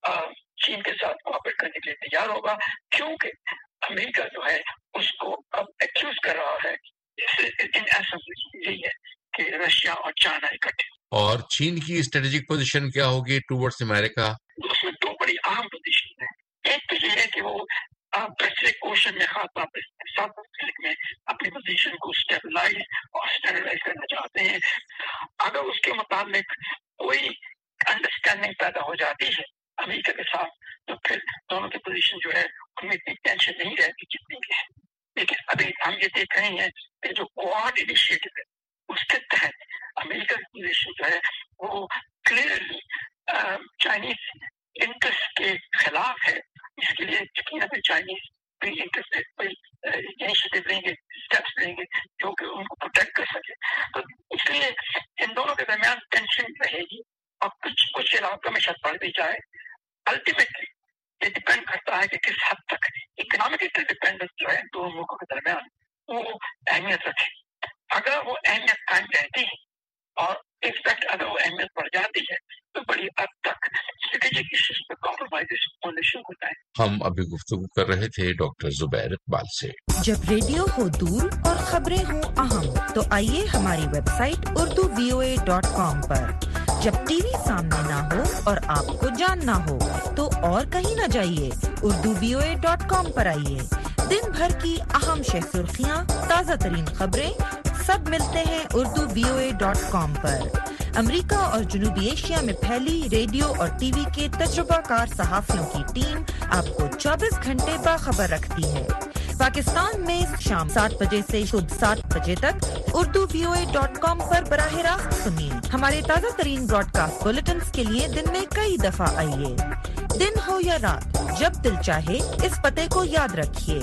चीन के साथ कोऑपरेट करने के लिए तैयार होगा, क्योंकि अमेरिका जो है उसको अब एक्यूज कर रहा है। इन एसेंस यही है कि रशिया और चाइना इकट्ठे। और चीन की स्ट्रेटेजिक पोजीशन क्या होगी टुवर्ड्स अमेरिका? उसमें दो बड़ी अहम पोजीशन है। एक तो ये है कि वो पैसिफिक ओशन में, खासतौर पर साउथ पैसिफिक में अपनी पोजीशन को स्टेबलाइज और स्टैंडर्डाइज करना चाहते हैं। अगर उसके मुताबिक कोई अंडरस्टैंडिंग पैदा हो जाती है अमेरिका के साथ, तो फिर दोनों की पोजीशन जो है उनमें इतनी टेंशन नहीं रहती जितनी की है। लेकिन अभी हम ये देख रहे हैं कि जो क्वाड इनिशिएटिव है उसके तहत अमेरिका की पोजीशन जो है वो क्लियरली चाइनीज इंटरेस्ट के खिलाफ है। इसके लिए यकीनन चाइनीज भी इंटरेस्ट इनिशिएटिव लेंगे, स्टेप्स लेंगे जो कि उनको प्रोटेक्ट कर सके। तो इसलिए इन दोनों के दरमियान टेंशन रहेगी और कुछ इलाकों में शायद बढ़ भी जाए। अल्टीमेटली ये डिपेंड करता है कि किस हद तक इकोनॉमिक इंटरडिपेंडेंस जो है दोनों मुल्कों के दरमियान वो अहमियत रखे। अगर वो अहमियत कायम रहती है और इनफैक्ट अगर वो अहमियत बढ़ जाती है तो बड़ी हद तक स्ट्रेटेजिक इश्यूज पे कॉम्प्रोमाइज होने शुरू होता है। हम अभी गुफ्तगू कर रहे थे डॉक्टर जुबैर इकबाल से। जब रेडियो हो दूर और खबरें हो अहम, तो आइए हमारी वेबसाइट urduvoa.com पर। जब टीवी सामने ना हो और आपको जानना हो तो और कहीं न जाइए, urduvoa.com पर आइए। दिन भर की अहम सुर्खियां, ताज़ा तरीन खबरें सब मिलते हैं urduvoa.com पर। अमेरिका और जनूबी एशिया में फैली रेडियो और टीवी के तजुर्बाकार सहाफियों की टीम आपको 24 घंटे बाखबर रखती है। पाकिस्तान में शाम 7 बजे से सुबह 7 बजे तक urduvoa.com पर बराह रास्त सुनिए। हमारे ताज़ा तरीन ब्रॉडकास्ट बुलेटिन्स के लिए दिन में कई दफा आइए। दिन हो या रात, जब दिल चाहे इस पते को याद रखिए,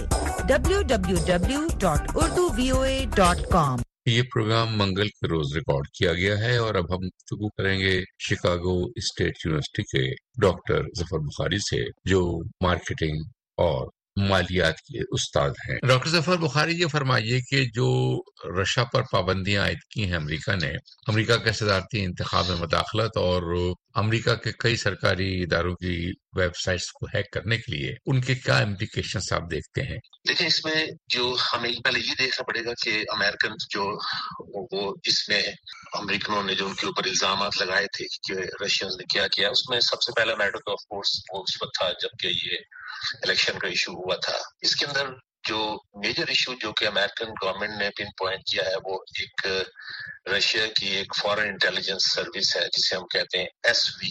www.urduvoa.com। ये प्रोग्राम मंगल के रोज रिकॉर्ड किया गया है और अब हम गुफ्तगू करेंगे शिकागो स्टेट यूनिवर्सिटी के डॉक्टर जफर बुखारी से, जो मार्केटिंग और मालियात के उस्ताद हैं। डॉक्टर जफर बुखारी, ये फरमाइए कि जो रशिया पर पाबंदियां आयद की हैं अमेरिका ने, अमेरिका के सदारती इंतखाब में मदाखलत और अमेरिका के कई सरकारी इदारों की वेबसाइट्स को हैक करने के लिए उनके क्या इम्प्लीकेशंस आप देखते हैं? देखिए, इसमें जो हमें पहले ये देखना पड़ेगा कि अमेरिकन जो वो इसमें अमेरिकनों ने जो उनके ऊपर इल्जाम लगाए थे कि रशियंस ने क्या किया, उसमें सबसे पहला मैटर तो ऑफ कोर्स वो उस वक्त था जबकि ये इलेक्शन का इशू हुआ था। इसके अंदर जो मेजर इशू जो कि अमेरिकन गवर्नमेंट ने पिन पॉइंट किया है वो एक रशिया की एक फॉरेन इंटेलिजेंस सर्विस है जिसे हम कहते हैं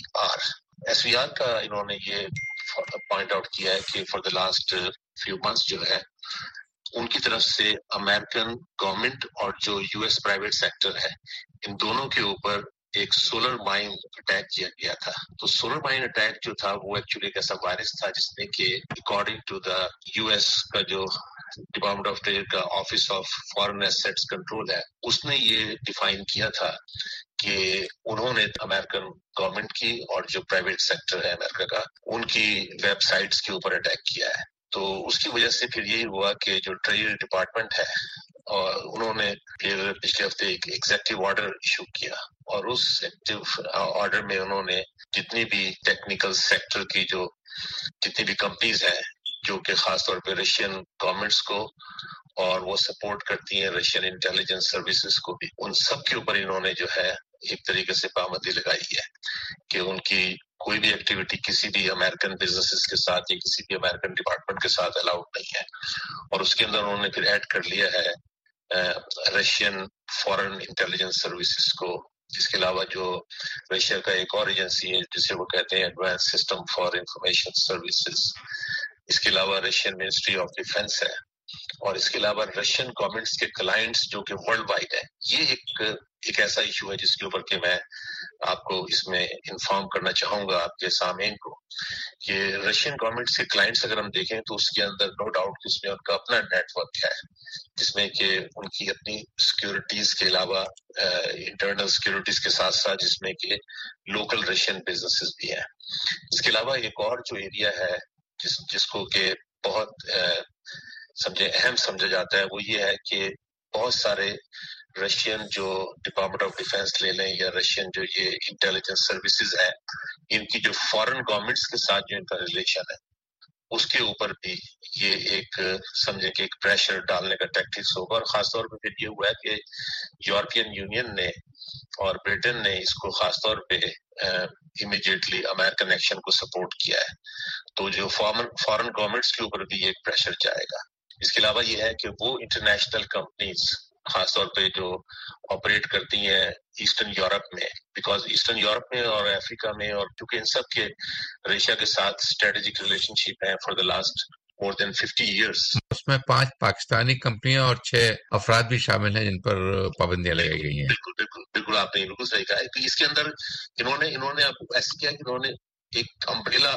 SVR का इन्होंने ये पॉइंट आउट किया है कि for the last few months जो है उनकी तरफ से अमेरिकन गवर्नमेंट और जो यूएस प्राइवेट सेक्टर है, इन दोनों के ऊपर एक सोलर माइन अटैक किया गया था। तो सोलर माइन अटैक जो था वो एक्चुअली एक ऐसा वायरस था जिसने कि अकॉर्डिंग टू द यूएस का जो डिपार्टमेंट ऑफ ट्रेड का office of foreign assets control है, उसने ये डिफाइन किया था कि उन्होंने अमेरिकन गवर्नमेंट की और जो प्राइवेट सेक्टर है अमेरिका का, उनकी वेबसाइट्स के ऊपर अटैक किया है। तो उसकी वजह से फिर यही हुआ कि जो ट्रेड डिपार्टमेंट है और उन्होंने फिर पिछले हफ्ते एक एग्जेक्टिव ऑर्डर इशू किया और उस एग्जेक्टिव ऑर्डर में उन्होंने जितनी भी टेक्निकल सेक्टर की जो जितनी भी कंपनीज हैं जो कि खासतौर पे रशियन गवर्नमेंट्स को और वो सपोर्ट करती हैं रशियन इंटेलिजेंस सर्विसेज को भी, उन सब के ऊपर इन्होंने जो है एक तरीके से पाबंदी लगाई है कि उनकी कोई भी एक्टिविटी किसी भी अमेरिकन बिजनेसेस के साथ या किसी भी अमेरिकन डिपार्टमेंट के साथ अलाउड नहीं है। और उसके अंदर उन्होंने फिर ऐड कर लिया है रशियन फॉरेन इंटेलिजेंस सर्विसेज को। इसके अलावा जो रशिया का एक और एजेंसी है जिसे वो कहते हैं advance system for information services, इसके अलावा रशियन मिनिस्ट्री ऑफ डिफेंस है और इसके अलावा रशियन गवर्नमेंट्स के क्लाइंट्स जो कि वर्ल्ड वाइड है। ये एक ऐसा इशू है जिसके ऊपर कि मैं आपको इसमें इन्फॉर्म करना चाहूंगा आपके सामईन को कि रशियन गवर्नमेंट्स के क्लाइंट्स अगर हम देखें तो उसके अंदर नो डाउट कि उसमें उनका अपना नेटवर्क है جس میں کہ ان کی اپنی سیکورٹیز کے علاوہ انٹرنل سیکورٹیز کے ساتھ ساتھ جس میں کہ لوکل رشین بزنسز بھی ہیں. اس کے علاوہ ایک اور جو ایریا ہے جس کو کہ بہت اہم سمجھا جاتا ہے وہ یہ ہے کہ بہت سارے رشین جو ڈپارٹمنٹ آف ڈیفینس لے لیں یا رشین جو یہ انٹیلیجنس سروسز ہے ان کی جو فارن گورنمنٹس کے ساتھ جو ان کا ریلیشن ہے اس کے اوپر بھی یہ ایک سمجھے کہ ایک پریشر ڈالنے کا ٹیکٹکس ہوگا. اور خاص طور پہ پھر یہ ہوا ہے کہ یورپین یونین نے اور برٹن نے اس کو خاص طور پہ امیڈیٹلی امریکن ایکشن کو سپورٹ کیا ہے. تو جو فارن گورنمنٹس کے اوپر بھی ایک پریشر جائے گا. اس کے علاوہ یہ ہے کہ وہ انٹرنیشنل کمپنیز خاص طور پہ جو آپریٹ کرتی ہیں ایسٹرن یورپ میں، بیکاز ایسٹرن یورپ میں اور افریقہ میں، اور کیونکہ ان سب کے رشیا کے ساتھ اسٹریٹجک ریلیشن شپ ہیں for the last more than 50 years. اس میں 5 پاکستانی کمپنیاں اور 6 افراد بھی شامل ہیں جن پر پابندیاں لگائی گئی ہیں. بالکل آپ نے بالکل صحیح کہا ہے. تو اس کے اندر انہوں نے ایسا کیا کہ انہوں نے ایک امبریلا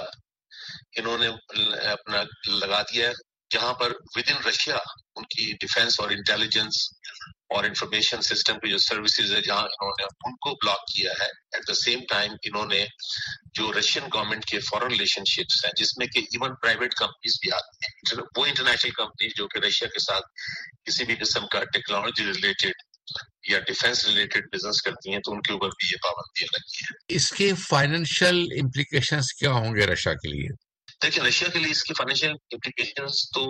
انہوں نے اپنا لگا دیا ہے جہاں پر ود ان رشیا ان کی ڈیفینس اور انٹیلیجنس اور انفارمیشن سسٹم کی جو سروسز ہے جہاں انہوں نے ان کو بلاک کیا ہے. ایٹ دا سیم ٹائم انہوں نے جو رشین گورنمنٹ کے فارن ریلیشن شپس ہیں جس میں کہ ایون پرائیویٹ کمپنیز بھی آتی ہیں، وہ انٹرنیشنل کمپنیز جو کہ رشیا کے ساتھ کسی بھی قسم کا ٹیکنالوجی ریلیٹڈ یا ڈیفینس ریلیٹڈ بزنس کرتی ہیں تو ان کے اوپر بھی یہ پابندیاں لگی ہیں. اس کے فائنینشیل امپلیکیشنز کیا ہوں گے رشیا کے لیے؟ دیکھیں رشیا کے لیے اس کی فائنینشیل امپلیکیشنز تو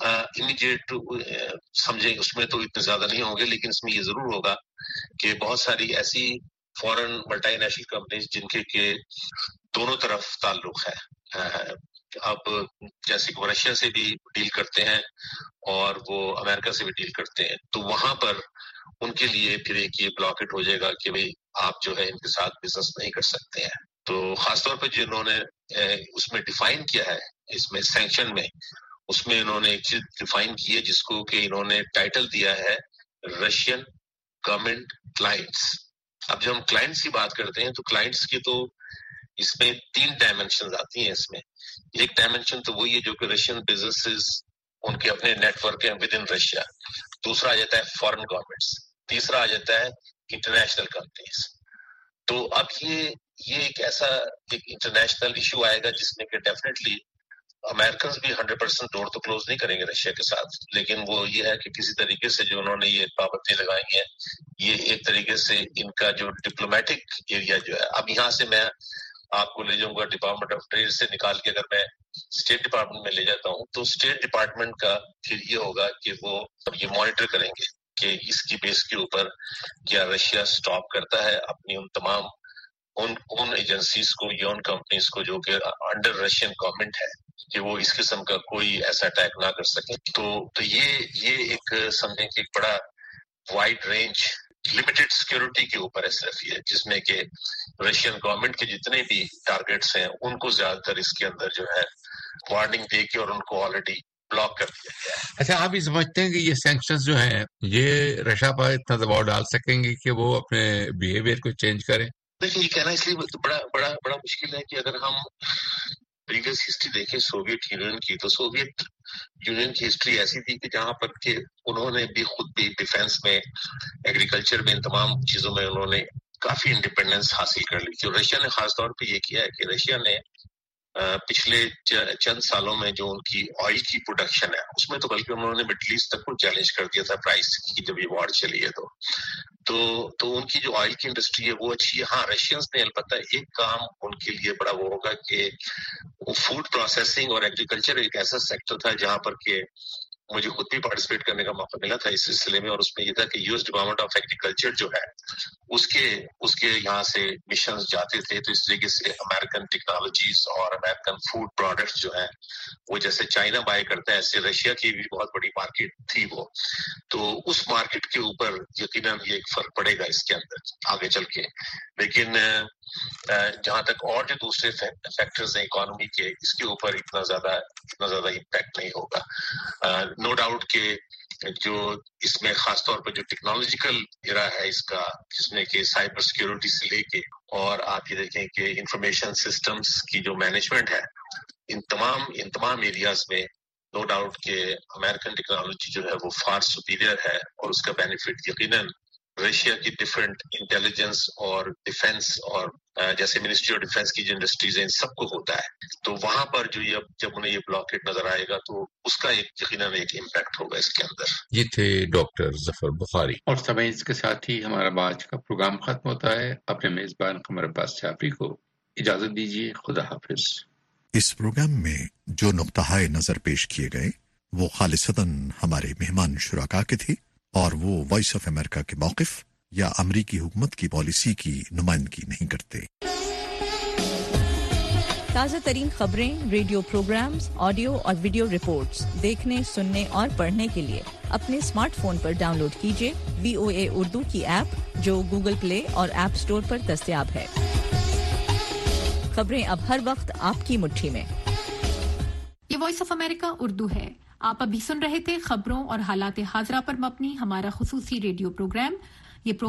امیڈیٹ سمجھیں اس میں تو اتنے زیادہ نہیں ہوں گے، لیکن اس میں یہ ضرور ہوگا کہ بہت ساری ایسی فورن ملٹی نیشنل کمپنیز جن کے کہ دونوں طرف تعلق ہے. اب جیسے کہ وہ رشیا سے بھی ڈیل کرتے ہیں اور وہ امریکہ سے بھی ڈیل کرتے ہیں، تو وہاں پر ان کے لیے پھر ایک یہ بلاکٹ ہو جائے گا کہ بھئی آپ جو ہے ان کے ساتھ بزنس نہیں کر سکتے ہیں. تو خاص طور پہ جنہوں نے اس میں ڈیفائن کیا ہے اس میں سینکشن میں، اس میں انہوں نے ایک چیز ڈیفائن کی ہے جس کو کہ انہوں نے ٹائٹل دیا ہے رشین گورنمنٹ کلائنٹس. اب جب ہم کلائنٹس کی بات کرتے ہیں تو کلائنٹس کی تو اس میں 3 ڈائمینشنز آتی ہیں. اس میں ایک ڈائمینشن تو وہی ہے جو کہ رشین بزنسز ان کے اپنے نیٹ ورک ہیں ود ان رشیا، دوسرا آ جاتا ہے فارن گورنمنٹس، تیسرا آ جاتا ہے انٹرنیشنل کمپنیز. تو اب یہ ایک ایسا ایک انٹرنیشنل ایشو آئے گا جس میں کہ ڈیفینیٹلی امریکنز بھی 100% ڈور تو کلوز نہیں کریں گے رشیا کے ساتھ، لیکن وہ یہ ہے کہ کسی طریقے سے جو انہوں نے یہ پابندی لگائی ہے یہ ایک طریقے سے ان کا جو ڈپلومیٹک ایریا جو ہے. اب یہاں سے میں آپ کو لے جاؤں گا ڈپارٹمنٹ آف ٹریڈ سے نکال کے اگر میں اسٹیٹ ڈپارٹمنٹ میں لے جاتا ہوں تو اسٹیٹ ڈپارٹمنٹ کا پھر یہ ہوگا کہ وہ یہ مانیٹر کریں گے کہ اس کی بیس کے اوپر کیا رشیا سٹاپ کرتا ہے اپنی ان تمام ان ایجنسیز کو یا ان کمپنیز کو جو کہ انڈر رشین گورنمنٹ ہے کہ وہ اس قسم کا کوئی ایسا اٹیک نہ کر سکیں. تو یہ ایک سمجھیں کہ ایک بڑا وائڈ رینج لمیٹڈ سیکورٹی کے اوپر ہے صرف یہ، جس میں کہ رشین گورنمنٹ کے جتنے بھی ٹارگیٹس ہیں ان کو زیادہ تر اس کے اندر جو ہے وارننگ دے کے اور ان کو آلریڈی بلاک کر دیا گیا ہے. اچھا آپ یہ سمجھتے ہیں کہ یہ سینکشنز جو ہیں یہ رشیا پر اتنا دباؤ ڈال سکیں گے کہ وہ اپنے بیہیویئر کو چینج کریں؟ دیکھیں یہ کہنا اس لیے بڑا مشکل ہے کہ اگر ہم پریویس ہسٹری دیکھیں سوویت یونین کی تو سوویت یونین کی ہسٹری ایسی تھی کہ جہاں پر کہ انہوں نے بھی خود بھی ڈیفینس میں ایگریکلچر میں ان تمام چیزوں میں انہوں نے کافی انڈیپینڈنس حاصل کر لی. جو رشیا نے خاص طور پہ یہ کیا ہے کہ رشیا نے پچھلے چند سالوں میں جو ان کی آئل کی پروڈکشن ہے اس میں تو بلکہ انہوں نے مڈل ایسٹ تک کو چیلنج کر دیا تھا پرائس کی جب یہ وار چلی ہے تو ان کی جو آئل کی انڈسٹری ہے وہ اچھی ہے. ہاں رشینز نے البتہ ایک کام ان کے لیے بڑا وہ ہوگا کہ وہ فوڈ پروسیسنگ اور ایگریکلچر ایک ایسا سیکٹر تھا جہاں پر کہ مجھے خود بھی پارٹیسپیٹ کرنے کا موقع ملا تھا اس سلسلے میں، اور اس میں یہ تھا کہ US ڈپارٹمنٹ آف ایگریکلچر جو ہے اس کے یہاں سے مشنز جاتے تھے. تو اس طریقے سے امریکن ٹیکنالوجیز اور امریکن فوڈ پروڈکٹس جو ہیں وہ جیسے چائنا بائی کرتا ہے ایسے رشیا کی بھی بہت بڑی مارکیٹ تھی وہ. تو اس مارکیٹ کے اوپر یقیناً یہ ایک فرق پڑے گا اس کے اندر آگے چل کے. لیکن جہاں تک اور جو دوسرے فیکٹرز ہیں اکانومی کے اس کے اوپر اتنا زیادہ امپیکٹ نہیں ہوگا. نو ڈاؤٹ کہ جو اس میں خاص طور پر جو ٹیکنالوجیکل ایرا ہے اس کا جس میں کہ سائبر سیکورٹی سے لے کے اور آپ یہ دیکھیں کہ انفارمیشن سسٹمز کی جو مینجمنٹ ہے ان تمام ایریاز میں नो डाउट कि अमेरिकन टेक्नोलॉजी जो है वो फार सुपीरियर है और उसका बेनिफिट यकीनन रशिया की डिफरेंट इंटेलिजेंस और डिफेंस और जैसे मिनिस्ट्री ऑफ डिफेंस की जो इंडस्ट्रीज हैं इन सबको होता है। तो वहां पर जो ये जब उन्हें ये ब्लॉकेट नजर आएगा तो उसका एक यकीनन एक इम्पैक्ट होगा इसके अंदर। ये थे डॉक्टर जफर बुखारी। और समय इसके साथ ही हमारा आज का प्रोग्राम खत्म होता है। अपने मेजबान कमर अब्बास जाफरी को इजाजत दीजिए। खुदा हाफिज। इस प्रोग्राम में जो नुक्ताए नजर पेश किए गए वो खालिसतन हमारे मेहमान शुराका के थे और वो वॉइस ऑफ अमेरिका के मौक़िफ़ या अमरीकी हुकूमत की पॉलिसी की नुमाइंदगी नहीं करते। ताज़ा तरीन खबरें, रेडियो प्रोग्राम्स, ऑडियो और वीडियो रिपोर्ट्स देखने, सुनने और पढ़ने के लिए अपने स्मार्टफोन पर डाउनलोड कीजिए VOA उर्दू की ऐप जो गूगल प्ले और ऐप स्टोर पर दस्तयाब है। खबरें अब हर वक्त आपकी मुट्ठी में। ये वॉइस ऑफ अमेरिका उर्दू है। आप अभी सुन रहे थे खबरों और हालात हाजरा पर मबनी हमारा खुसूसी रेडियो प्रोग्राम। ये